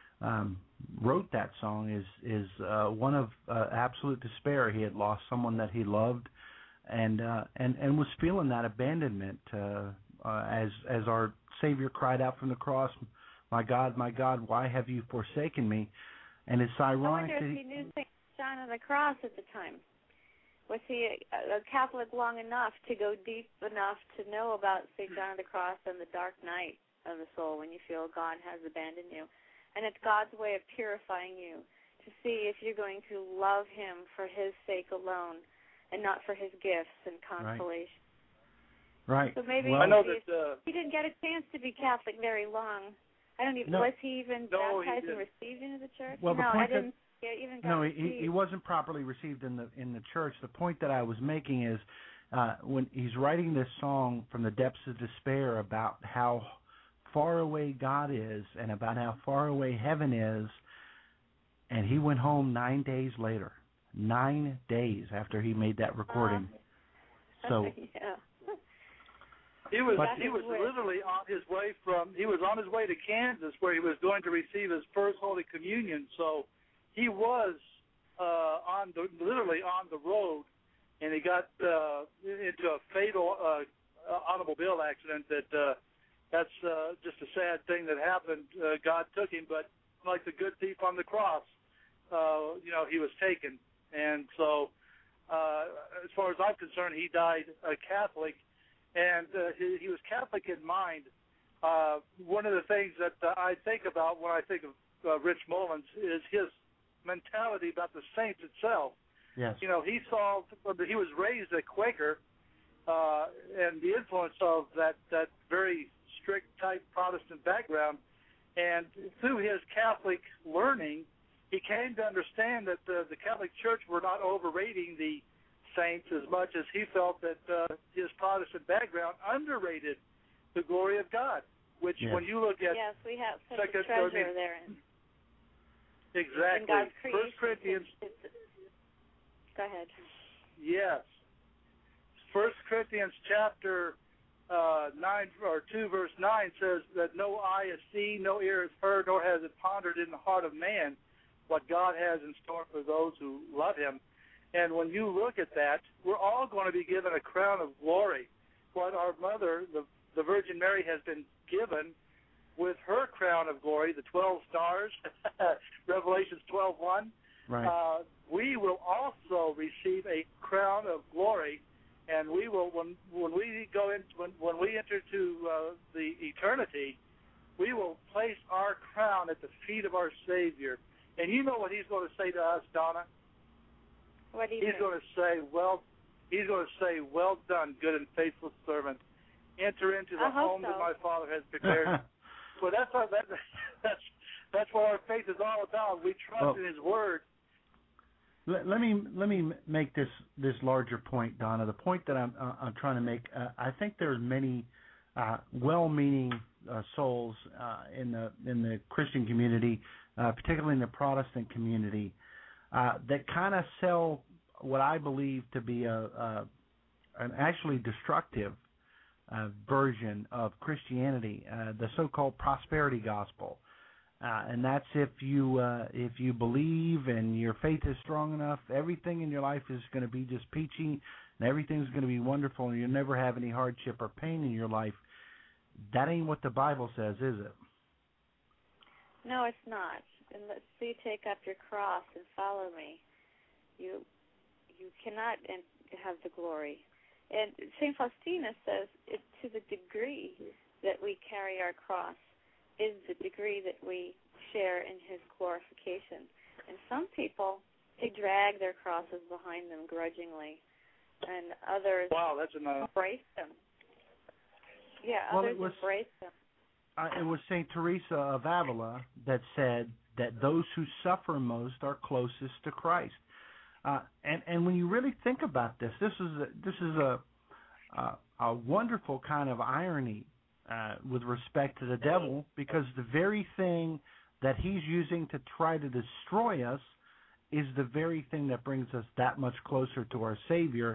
Speaker 2: wrote that song is one of absolute despair. He had lost someone that he loved, and was feeling that abandonment as our Savior cried out from the cross, my God, why have you forsaken me?" And it's ironic.
Speaker 3: I wonder if he knew St. John of the Cross at the time. Was he a Catholic long enough to go deep enough to know about St. John of the Cross and the dark night of the soul when you feel God has abandoned you? And it's God's way of purifying you to see if you're going to love him for his sake alone and not for his gifts and consolation.
Speaker 2: Right.
Speaker 3: So maybe
Speaker 4: I know that
Speaker 3: he didn't get a chance to be Catholic very long. I don't even.
Speaker 2: No.
Speaker 3: Was he even baptized and received into the church?
Speaker 2: Well,
Speaker 3: no, I didn't.
Speaker 2: He wasn't properly received in the church. The point that I was making is when he's writing this song from the depths of despair about how far away God is and about how far away heaven is, and he went home 9 days later. 9 days after he made that recording. So
Speaker 3: yeah.
Speaker 4: He was literally on his way to Kansas, where he was going to receive his first Holy Communion. So he was literally on the road, and he got into a fatal automobile accident. That's just a sad thing that happened. God took him, but like the good thief on the cross, he was taken. And so, as far as I'm concerned, he died a Catholic. And he was Catholic in mind. One of the things that I think about when I think of Rich Mullins is his mentality about the saints itself.
Speaker 2: Yes.
Speaker 4: He was raised a Quaker, and the influence of that very strict type Protestant background. And through his Catholic learning, he came to understand that the Catholic Church were not overrating the saints as much as he felt that his Protestant background underrated the glory of God, which when you look at...
Speaker 3: Yes, we have such a treasure there.
Speaker 4: Exactly.
Speaker 3: In God's creation.
Speaker 4: 1 Corinthians...
Speaker 3: Go ahead.
Speaker 4: Yes. 1 Corinthians chapter 9, or 2, verse 9 says that no eye has seen, no ear has heard, nor has it pondered in the heart of man what God has in store for those who love him. And when you look at that, we're all going to be given a crown of glory. What our mother, the Virgin Mary, has been given with her crown of glory, the 12 stars, Revelations 12:1.
Speaker 2: Right.
Speaker 4: We will also receive a crown of glory, and we will when we enter to the eternity, we will place our crown at the feet of our Savior. And you know what he's going to say to us, Donna?
Speaker 3: What do you
Speaker 4: He's going to say, well done, good and faithful servant. Enter into the home that my Father has prepared. Well, that's what our faith is all about. We trust in His Word.
Speaker 2: Let me make this larger point, Donna. The point that I'm trying to make. I think there's many well-meaning souls in the Christian community, particularly in the Protestant community, that kind of sell what I believe to be an actually destructive version of Christianity, the so-called prosperity gospel, and that's if you believe and your faith is strong enough, everything in your life is going to be just peachy, and everything's going to be wonderful, and you'll never have any hardship or pain in your life. that ain't what the Bible says, is it?
Speaker 3: No, it's not. Unless you take up your cross and follow me, you cannot have the glory. And St. Faustina says it's to the degree that we carry our cross is the degree that we share in his glorification. And some people, they drag their crosses behind them grudgingly, and others embrace them. Yeah,
Speaker 2: well,
Speaker 3: others embrace them.
Speaker 2: It was St. Teresa of Avila that said that those who suffer most are closest to Christ. And when you really think about this is a wonderful kind of irony with respect to the devil, because the very thing that he's using to try to destroy us is the very thing that brings us that much closer to our Savior.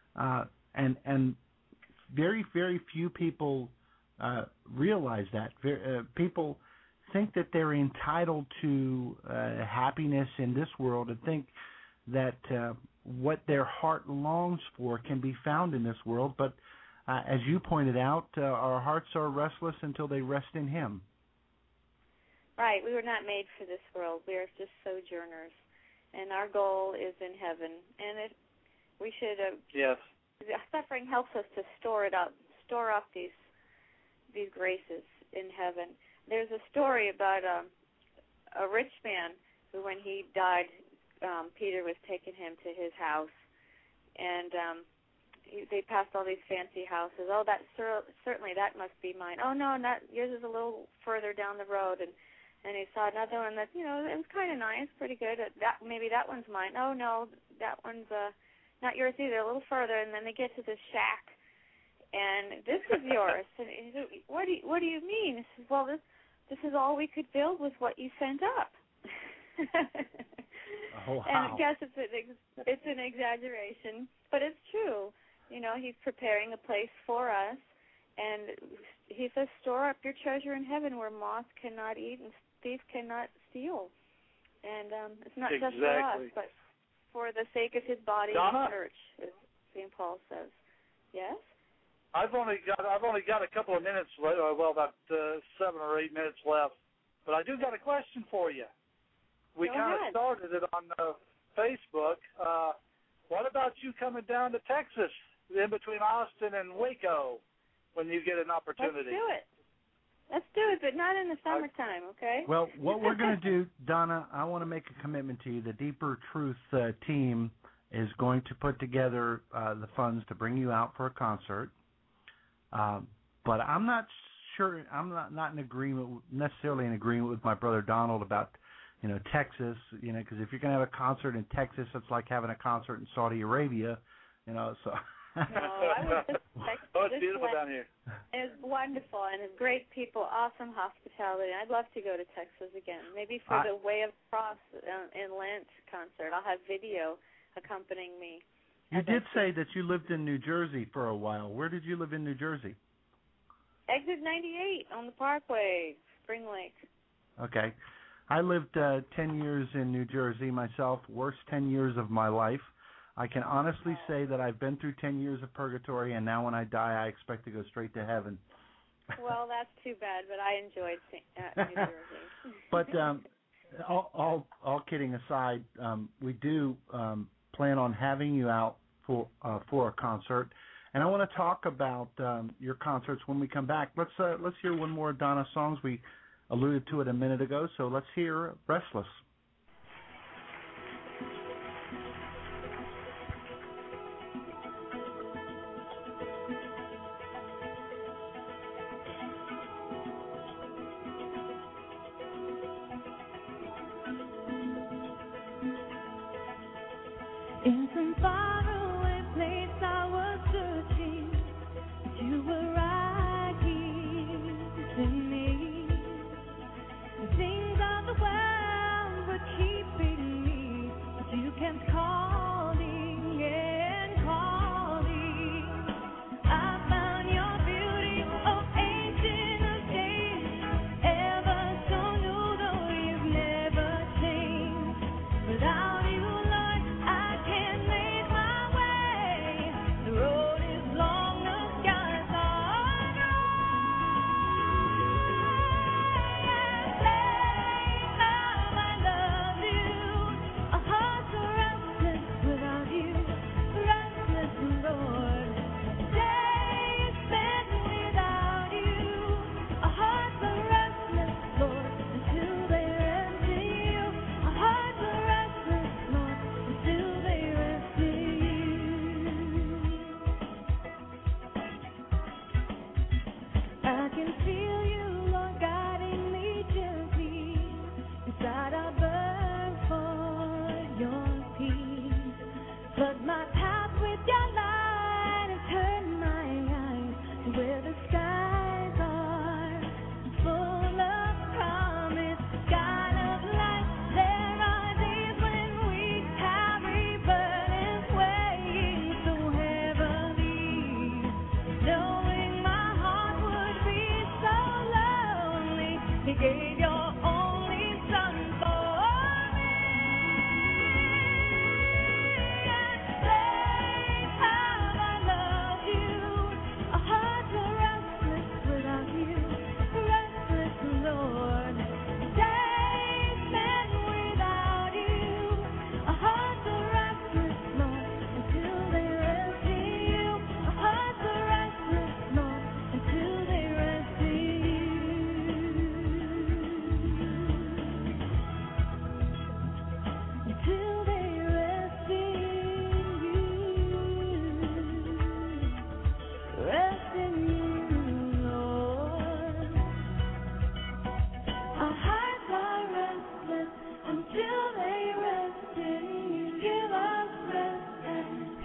Speaker 2: And very, very few people realize that. People think that they're entitled to happiness in this world, and think that what their heart longs for can be found in this world. But as you pointed out, our hearts are restless until they rest in him.
Speaker 3: Right. We were not made for this world. We are just sojourners, and our goal is in heaven. And we should.
Speaker 4: Yes.
Speaker 3: Suffering helps us to store up these graces in heaven. There's a story about a rich man who, when he died, Peter was taking him to his house, and they passed all these fancy houses. Oh, certainly that must be mine. Oh no, yours is a little further down the road, and he saw another one that it was kind of nice, pretty good. Maybe that one's mine. Oh no, that one's not yours either. A little further, and then they get to this shack, and this is yours. And he said, what do you mean? He says, well, this is all we could build with what you sent up.
Speaker 2: Oh, wow.
Speaker 3: And I guess it's an exaggeration, but it's true. He's preparing a place for us, and he says, store up your treasure in heaven where moth cannot eat and thief cannot steal. And it's not just for us, but for the sake of his body and the church, as St. Paul says. Yes?
Speaker 4: I've only got a couple of minutes left, about 7 or 8 minutes left, but I do got a question for you. We kind of started it on Facebook. What about you coming down to Texas, in between Austin and Waco, when you get an opportunity?
Speaker 3: Let's do it, but not in the summertime, okay?
Speaker 2: Well, what we're going to do, Donna, I want to make a commitment to you. The Deeper Truth team is going to put together the funds to bring you out for a concert. But I'm not sure, I'm not necessarily in agreement with my brother Donald about Texas, because if you're going to have a concert in Texas, it's like having a concert in Saudi Arabia, so.
Speaker 3: No, I was just
Speaker 4: it's beautiful down here.
Speaker 3: It's wonderful, and it's great people, awesome hospitality. I'd love to go to Texas again, maybe for the Way of the Cross in Lent concert. I'll have video accompanying me.
Speaker 2: You did say that you lived in New Jersey for a while. Where did you live in New Jersey?
Speaker 3: Exit 98 on the Parkway, Spring Lake.
Speaker 2: Okay. I lived 10 years in New Jersey myself, worst 10 years of my life. I can honestly say that I've been through 10 years of purgatory, and now when I die, I expect to go straight to heaven.
Speaker 3: Well, that's too bad, but I enjoyed New Jersey.
Speaker 2: But all kidding aside, we do plan on having you out for a concert, and I want to talk about your concerts when we come back. Let's hear one more Donna songs. We alluded to it a minute ago, so let's hear Restless.
Speaker 1: In some faraway place I was searching, but you were right here with me. The things of the world were keeping me, but you kept calling and calling. I found your beauty, oh ancient of days, ever so new, though you've never changed. Without you, Lord, I can't make my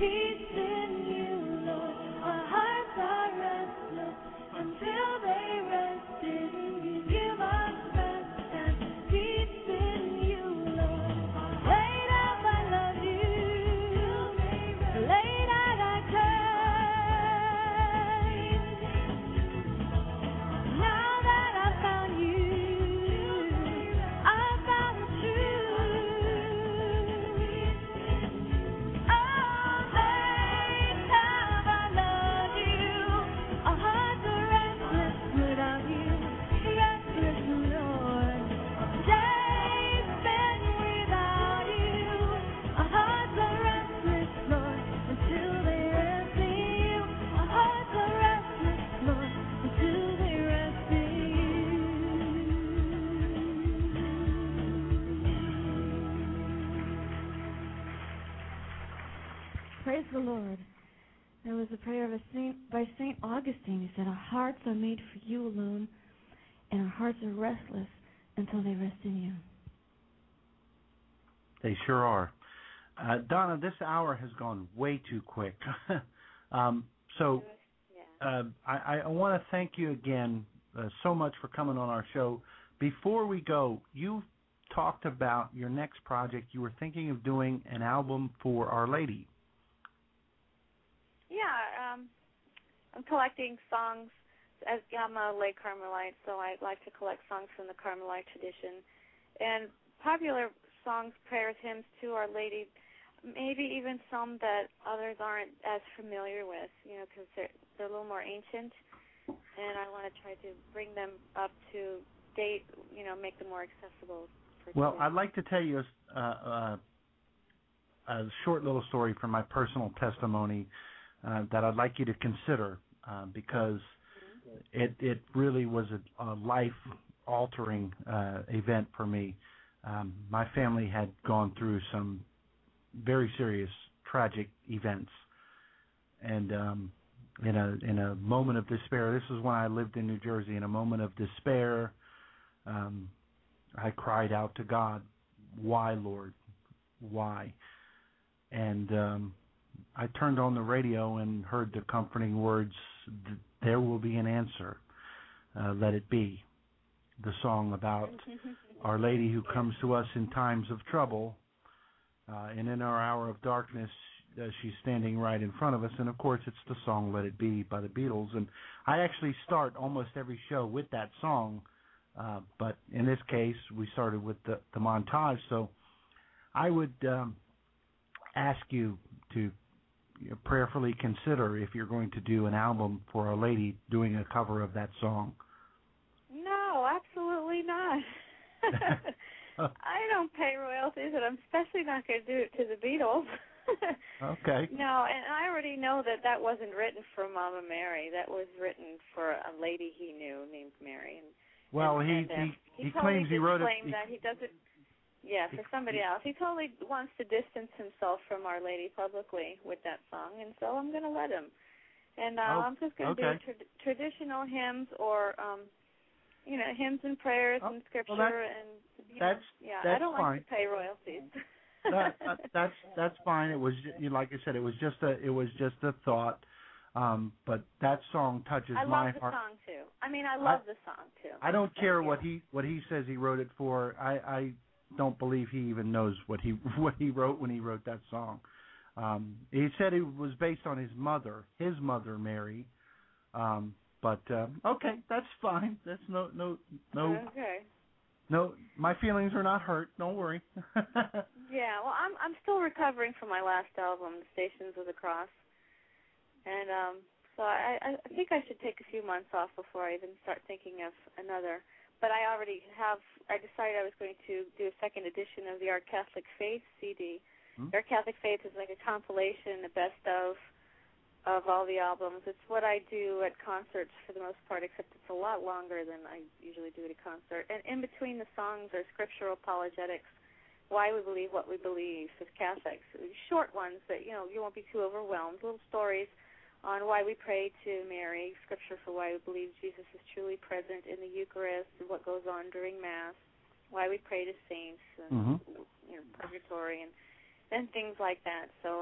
Speaker 1: peace in you, Lord. Our hearts are restless until they rest in you. Give us rest and peace in you, Lord. Late out I love you, late out I turn. Now that I found you, I found the truth. Oh, late have I loved you. Our hearts are restless without you, restless, Lord. Days spent without you. Our hearts are restless, Lord, until they rest in you. Our hearts are restless, Lord, until they rest in you. Praise the Lord. There was a prayer of a saint by St. Augustine. He said, our hearts are made for you alone, and our hearts are restless until they rest in you.
Speaker 2: They sure are. Donna, this hour has gone way too quick. So I want to thank you again so much for coming on our show. Before we go, you talked about your next project. You were thinking of doing an album for Our Lady.
Speaker 3: Yeah, I'm collecting songs. I'm a lay Carmelite, so I like to collect songs from the Carmelite tradition. And popular songs, prayers, hymns to Our Lady, maybe even some that others aren't as familiar with, because they're a little more ancient. And I want to try to bring them up to date, make them more accessible.
Speaker 2: Well, I'd like to tell you a short little story from my personal testimony that I'd like you to consider because it really was a life-altering event for me. My family had gone through some very serious, tragic events, and in a moment of despair. This is when I lived in New Jersey. In a moment of despair, I cried out to God, "Why, Lord? Why?" And I turned on the radio and heard the comforting words, "There will be an answer. Let it be." The song about Our Lady who comes to us in times of trouble, and in our hour of darkness, she's standing right in front of us. And, of course, it's the song Let It Be by the Beatles. And I actually start almost every show with that song, but in this case, we started with the montage. So I would ask you to prayerfully consider if you're going to do an album for Our Lady doing a cover of that song.
Speaker 3: No, absolutely not. I don't pay royalties, and I'm especially not going to do it to the Beatles.
Speaker 2: Okay.
Speaker 3: No, and I already know that wasn't written for Mama Mary. That was written for a lady he knew named Mary.
Speaker 2: He claims he wrote it.
Speaker 3: That he doesn't. Yeah, for somebody else. He totally wants to distance himself from Our Lady publicly with that song, and so I'm going to let him. And I'm just going to do traditional hymns or, hymns and prayers and scripture. I don't
Speaker 2: fine.
Speaker 3: like to pay royalties.
Speaker 2: That's fine. It was, like I said, it was just a thought. But that song touches my heart.
Speaker 3: I love the song too. I love the song too.
Speaker 2: I don't care what he says he wrote it for. I don't believe he even knows what he wrote when he wrote that song. He said it was based on his mother Mary. But okay, that's fine. That's no.
Speaker 3: Okay.
Speaker 2: No, my feelings are not hurt. Don't worry.
Speaker 3: Yeah, well, I'm still recovering from my last album, The Stations of the Cross, and so I think I should take a few months off before I even start thinking of another. But I decided I was going to do a second edition of the Our Catholic Faith CD. Our Catholic Faith is like a compilation, the best of all the albums. It's what I do at concerts for the most part, except it's a lot longer than I usually do at a concert. And in between the songs are scriptural apologetics, why we believe what we believe as Catholics. Short ones that, you won't be too overwhelmed, little stories on why we pray to Mary, scripture for why we believe Jesus is truly present in the Eucharist, and what goes on during Mass, why we pray to saints, and purgatory, and things like that. So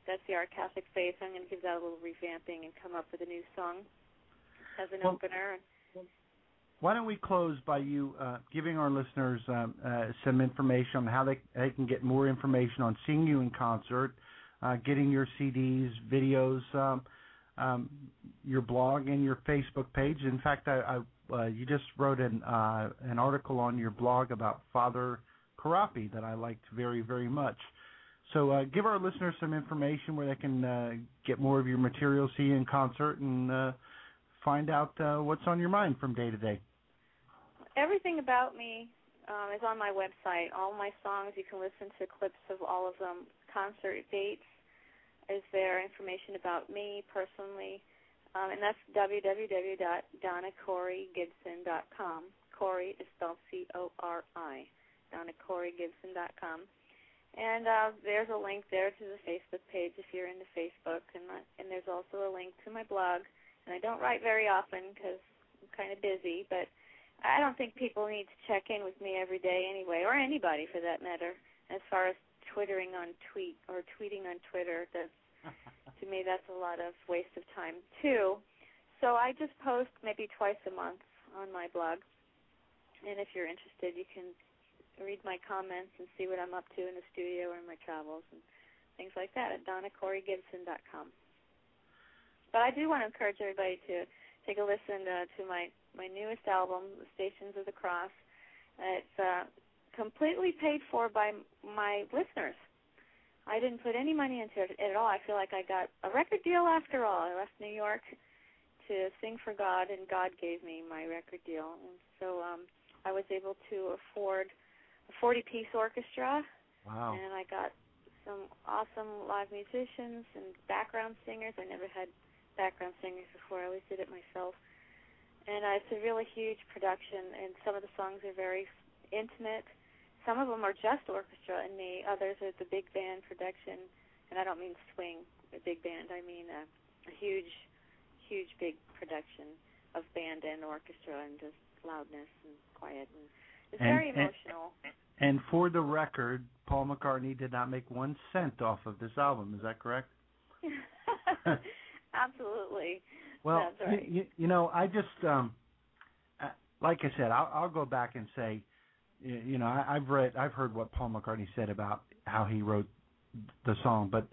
Speaker 3: That's the Our Catholic Faith. I'm going to give that a little revamping and come up with a new song as an opener.
Speaker 2: Why don't we close by you giving our listeners some information on how they can get more information on seeing you in concert, getting your CDs, videos, your blog, and your Facebook page. In fact, you just wrote an article on your blog about Father Karapi that I liked very, very much. So give our listeners some information where they can get more of your material, see you in concert, and find out what's on your mind from day to day.
Speaker 3: Everything about me is on my website. All my songs, you can listen to clips of all of them. Concert dates is there, information about me personally, and that's www.donnacorygibson.com. Cory is spelled C-O-R-I, DonnaCorygibson.com. And there's a link there to the Facebook page if you're into Facebook, and there's also a link to my blog. And I don't write very often because I'm kind of busy, but I don't think people need to check in with me every day anyway, or anybody for that matter. As far as tweeting on Twitter, to me that's a lot of waste of time too. So I just post maybe twice a month on my blog, and if you're interested, you can read my comments and see what I'm up to in the studio or in my travels and things like that at DonnaCorygibson.com. But I do want to encourage everybody to take a listen to my newest album, The Stations of the Cross. It's completely paid for by my listeners. I didn't put any money into it at all. I feel like I got a record deal after all. I left New York to sing for God, and God gave me my record deal. And so I was able to afford a 40-piece orchestra.
Speaker 2: Wow. And
Speaker 3: I got some awesome live musicians and background singers. I never had background singers before. I always did it myself. And it's a really huge production, and some of the songs are very intimate. Some of them are just orchestra and me. Others are the big band production, and I don't mean swing, a big band. I mean a huge, huge, big production of band and orchestra and just loudness and quiet. And it's very emotional.
Speaker 2: And for the record, Paul McCartney did not make 1 cent off of this album. Is that correct?
Speaker 3: Absolutely.
Speaker 2: Well,
Speaker 3: that's right.
Speaker 2: you know, I just, like I said, I'll go back and say, you know, I've heard what Paul McCartney said about how he wrote the song, but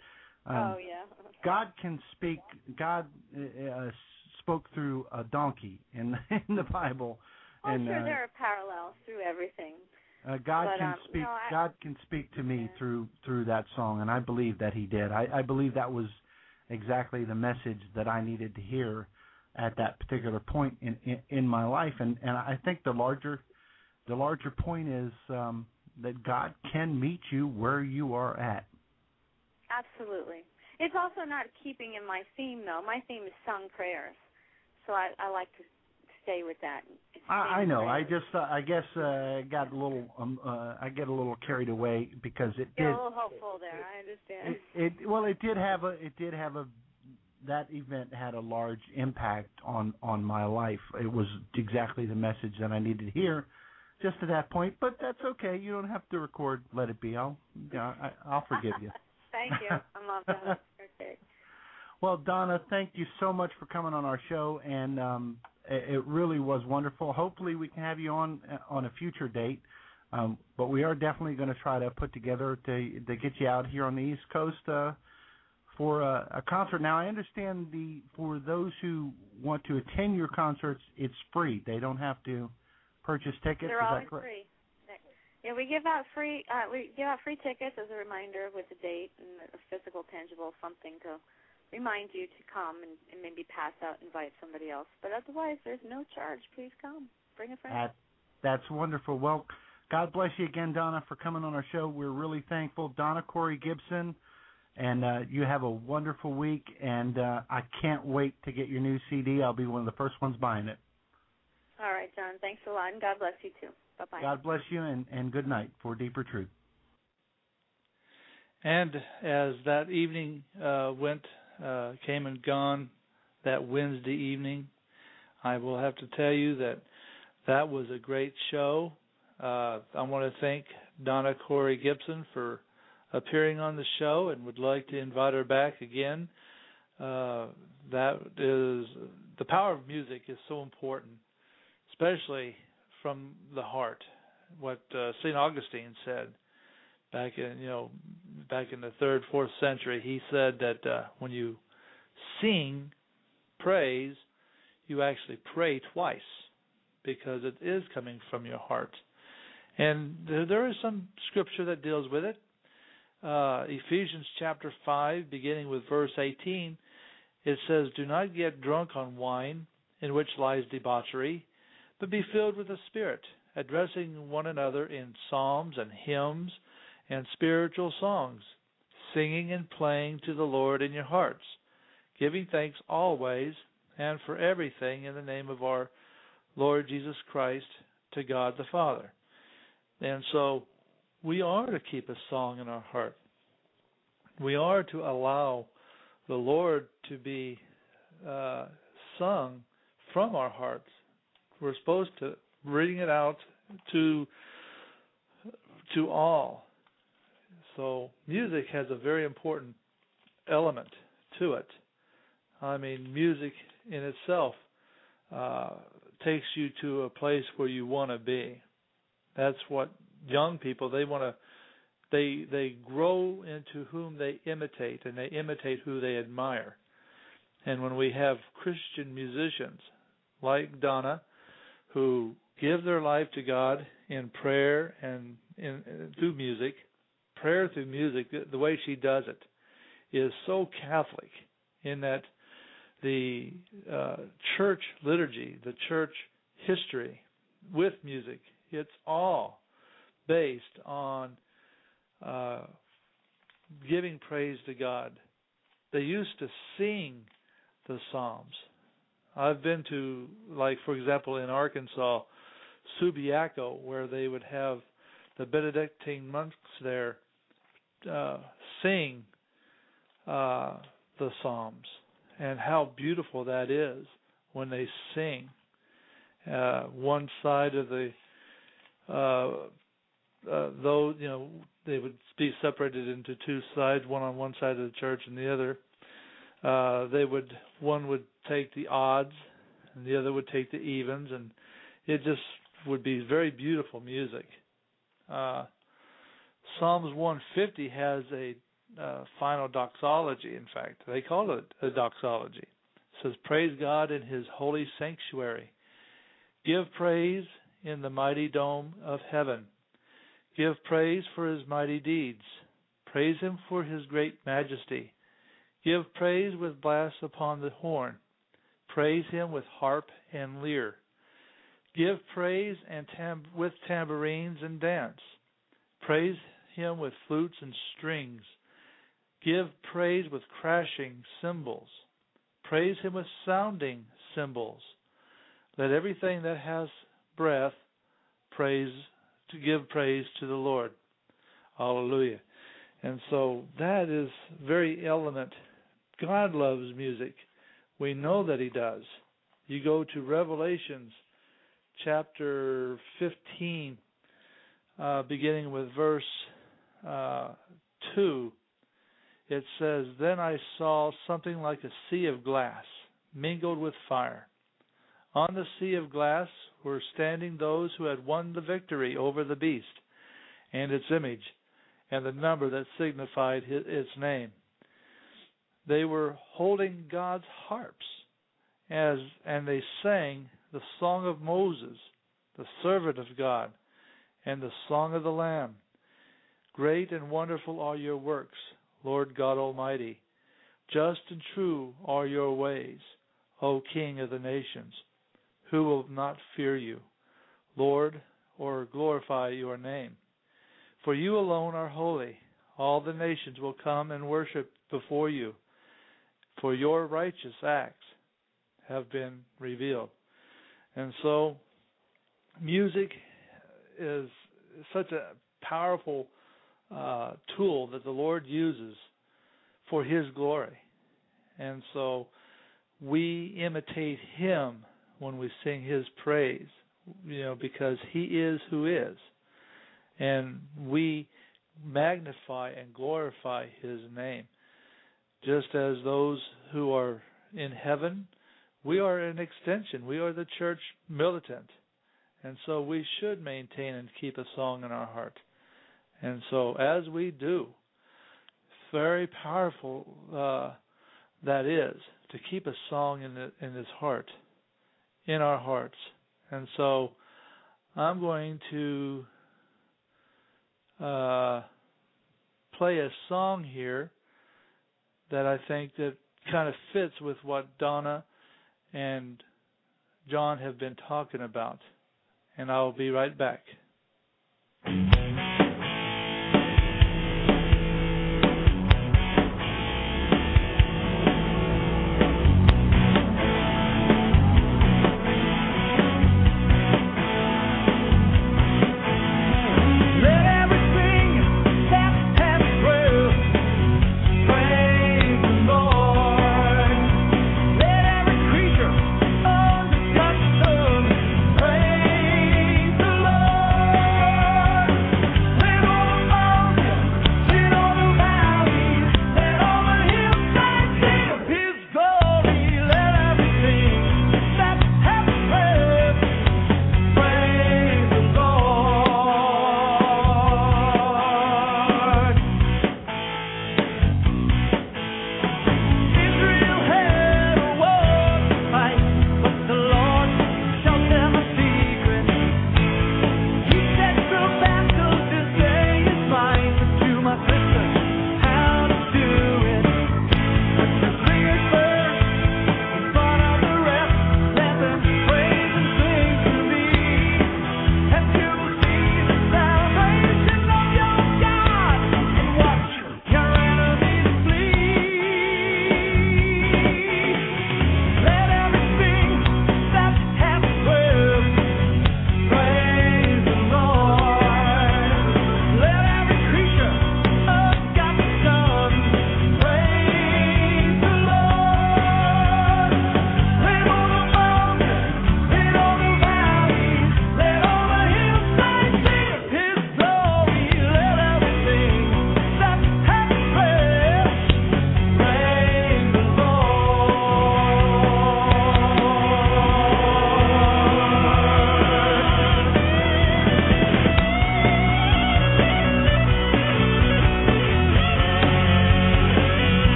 Speaker 2: God can speak. God spoke through a donkey in the Bible.
Speaker 3: Oh, and, sure, there are parallels through everything.
Speaker 2: God can speak. God can speak to me through that song, and I believe that He did. I believe that was exactly the message that I needed to hear at that particular point in my life, and I think the larger point is that God can meet you where you are at.
Speaker 3: Absolutely. It's also not keeping in my theme, though. My theme is sung prayers, so I like to stay with that.
Speaker 2: I know. Prayers. I guess got a little. I get a little carried away because it did.
Speaker 3: You're a little hopeful there. I understand.
Speaker 2: It did have a. That event had a large impact on my life. It was exactly the message that I needed to hear, just at that point. But that's okay. You don't have to record. Let it be. I'll forgive you.
Speaker 3: Thank you. I love that. Okay.
Speaker 2: Well, Donna, thank you so much for coming on our show, and it really was wonderful. Hopefully we can have you on a future date, but we are definitely going to try to put together to get you out here on the East Coast for a concert. Now, I understand for those who want to attend your concerts, it's free. They don't have to purchase tickets.
Speaker 3: They're always free. Yeah, we give out free tickets as a reminder with a date and a physical, tangible something to remind you to come and maybe pass out, invite somebody else. But otherwise, there's no charge. Please come. Bring a friend.
Speaker 2: That's wonderful. Well, God bless you again, Donna, for coming on our show. We're really thankful. Donna Corey Gibson, and you have a wonderful week, and I can't wait to get your new CD. I'll be one of the first ones buying it.
Speaker 3: All right, John. Thanks a lot, and God bless you, too. Bye-bye.
Speaker 2: God bless you, and good night for Deeper Truth.
Speaker 6: And as that evening came and gone, that Wednesday evening, I will have to tell you that was a great show. I want to thank Donna Corey Gibson for appearing on the show and would like to invite her back again. That is, the power of music is so important, especially from the heart. What St. Augustine said back in the 3rd, 4th century, he said that when you sing praise, you actually pray twice because it is coming from your heart. And there is some scripture that deals with it. Ephesians chapter 5, beginning with verse 18, it says, "Do not get drunk on wine, in which lies debauchery, but be filled with the Spirit, addressing one another in psalms and hymns and spiritual songs, singing and playing to the Lord in your hearts, giving thanks always and for everything in the name of our Lord Jesus Christ to God the Father." And so we are to keep a song in our heart. We are to allow the Lord to be sung from our hearts. We're supposed to bring it out to all. So music has a very important element to it. I mean, music in itself takes you to a place where you want to be. That's what young people, they want to, they grow into whom they imitate, and they imitate who they admire. And when we have Christian musicians like Donna, who give their life to God in prayer and through music, prayer through music, the way she does it is so Catholic in that the church liturgy, the church history with music, it's all based on giving praise to God. They used to sing the Psalms. I've been to, like, for example, in Arkansas, Subiaco, where they would have the Benedictine monks there sing the Psalms, and how beautiful that is when they sing. One side of the though they would be separated into two sides, one on one side of the church and the other. One would take the odds and the other would take the evens, and it just would be very beautiful music. Psalms 150 has a final doxology. In fact, they call it a doxology. It says, "Praise God in His holy sanctuary. Give praise in the mighty dome of heaven. Give praise for His mighty deeds. Praise Him for His great majesty. Give praise with blasts upon the horn. Praise Him with harp and lyre. Give praise and with tambourines and dance. Praise Him with flutes and strings. Give praise with crashing cymbals. Praise Him with sounding cymbals. Let everything that has breath give praise to the Lord." Hallelujah. And so that is very element. God loves music. We know that He does. You go to Revelations chapter 15, beginning with verse 2. It says, "Then I saw something like a sea of glass mingled with fire. On the sea of glass were standing those who had won the victory over the beast and its image and the number that signified its name. They were holding God's harps, and they sang the song of Moses, the servant of God, and the song of the Lamb. Great and wonderful are your works, Lord God Almighty. Just and true are your ways, O King of the nations. Who will not fear you, Lord, or glorify your name? For you alone are holy. All the nations will come and worship before you, for your righteous acts have been revealed." And so music is such a powerful tool that the Lord uses for His glory. And so we imitate Him when we sing His praise, because He is who is. And we magnify and glorify His name. Just as those who are in heaven, we are an extension. We are the church militant. And so we should maintain and keep a song in our heart. And so as we do, very powerful that is, to keep a song in His heart, in our hearts. And so I'm going to play a song here that I think that kind of fits with what Donna and John have been talking about. And I'll be right back.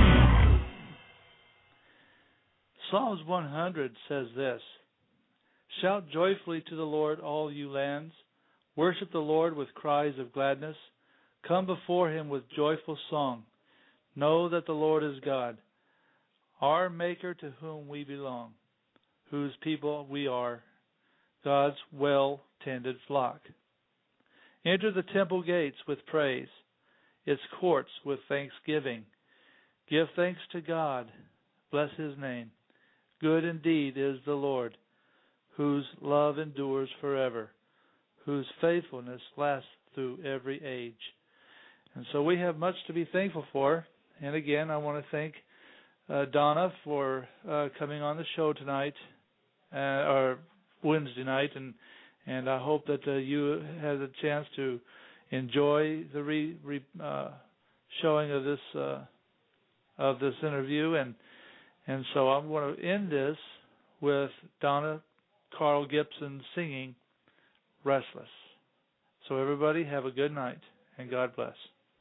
Speaker 6: Psalms 100 says this, Shout joyfully to the Lord, all you lands. Worship the Lord with cries of gladness. Come before him with joyful song. Know that the Lord is God, our Maker, to whom we belong, whose people we are, God's well-tended flock. Enter the temple gates with praise, its courts with thanksgiving. Give thanks to God, bless his name. Good indeed is the Lord, whose love endures forever, whose faithfulness lasts through every age. And so we have much to be thankful for. And again, I want to thank Donna for coming on the show tonight, or Wednesday night, and I hope that you had a chance to enjoy the showing of this interview, and so I'm going to end this with Donna Carl Gibson singing "Restless." So everybody have a good night, and God bless.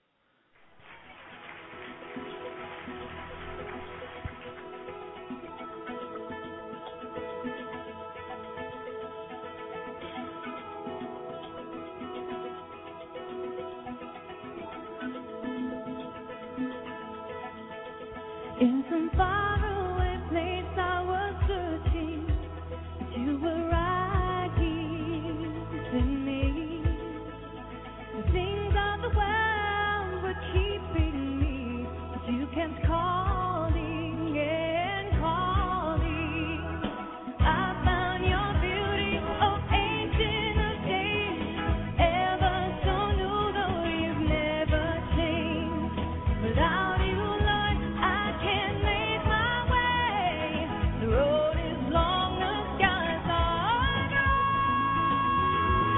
Speaker 1: In some faraway place I was searching, but you were right here with me. The things of the world were keeping me, but you kept calling and calling. I found your beauty, oh ancient of days, ever so new, though you've never changed. Without you, Lord, I can't make my way. The road is long, the skies are gray.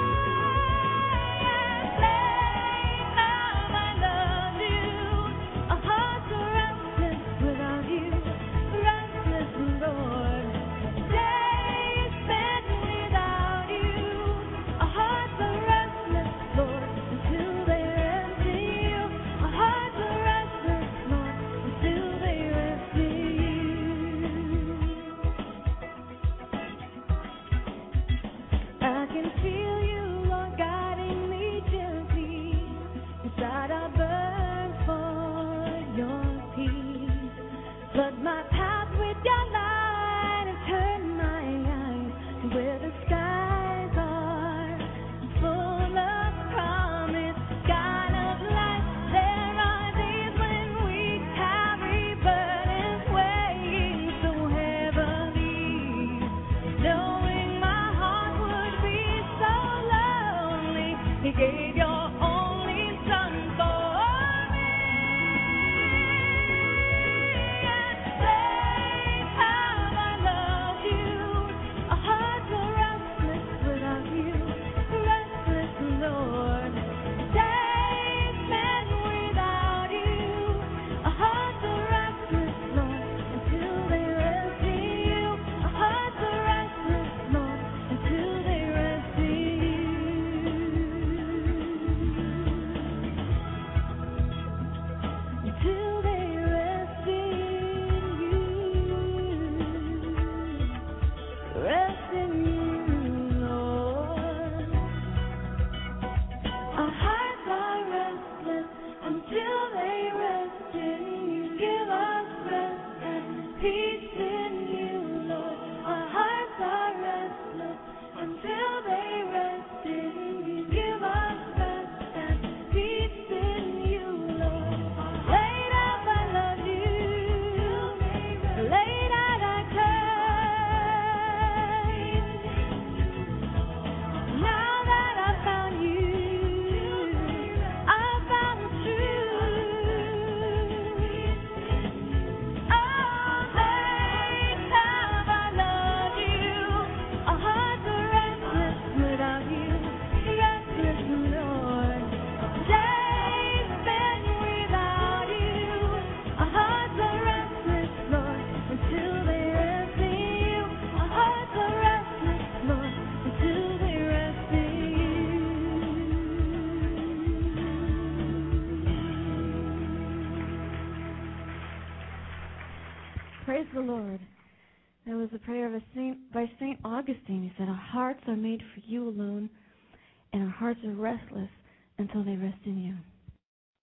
Speaker 1: Say how I love you. A heart's restless without you, restless, Lord. Days spent without you. A heart's restless, Lord, until they rest in you. A heart's restless, Lord, until they rest in you. I can feel you, Lord, guiding me gently. Inside I burn for your peace. Flood my path with your light and turn my eyes to where the skies are full of promise. God of light, there are days when we carry burdens weighing so heavily. Knowing my heart would be so lonely, He gave your only Son for me. And say how I love you. A heart so restless without you, restless, Lord. Days spent without you. A heart so restless, Lord, until they rest in you. A heart so restless, Lord, until they rest in you. Until they rest in you. Rest in you, Lord. Our hearts are restless until they rest in you. Give us rest and peace in you, Lord. Our hearts are restless until they rest in you. Give us rest and peace in you, Lord. Late up I love you. Late out I turn. Now that I found you, I found the truth. Oh, late have I loved you. Our hearts are restless without you, restless, Lord. Days spent without you. Our hearts are restless, Lord, until they rest in you. Our hearts are restless, Lord, until they rest in you. Praise the Lord. There was a prayer of by St. Augustine. He said, our hearts are made for you alone, and our hearts are restless until they rest in you.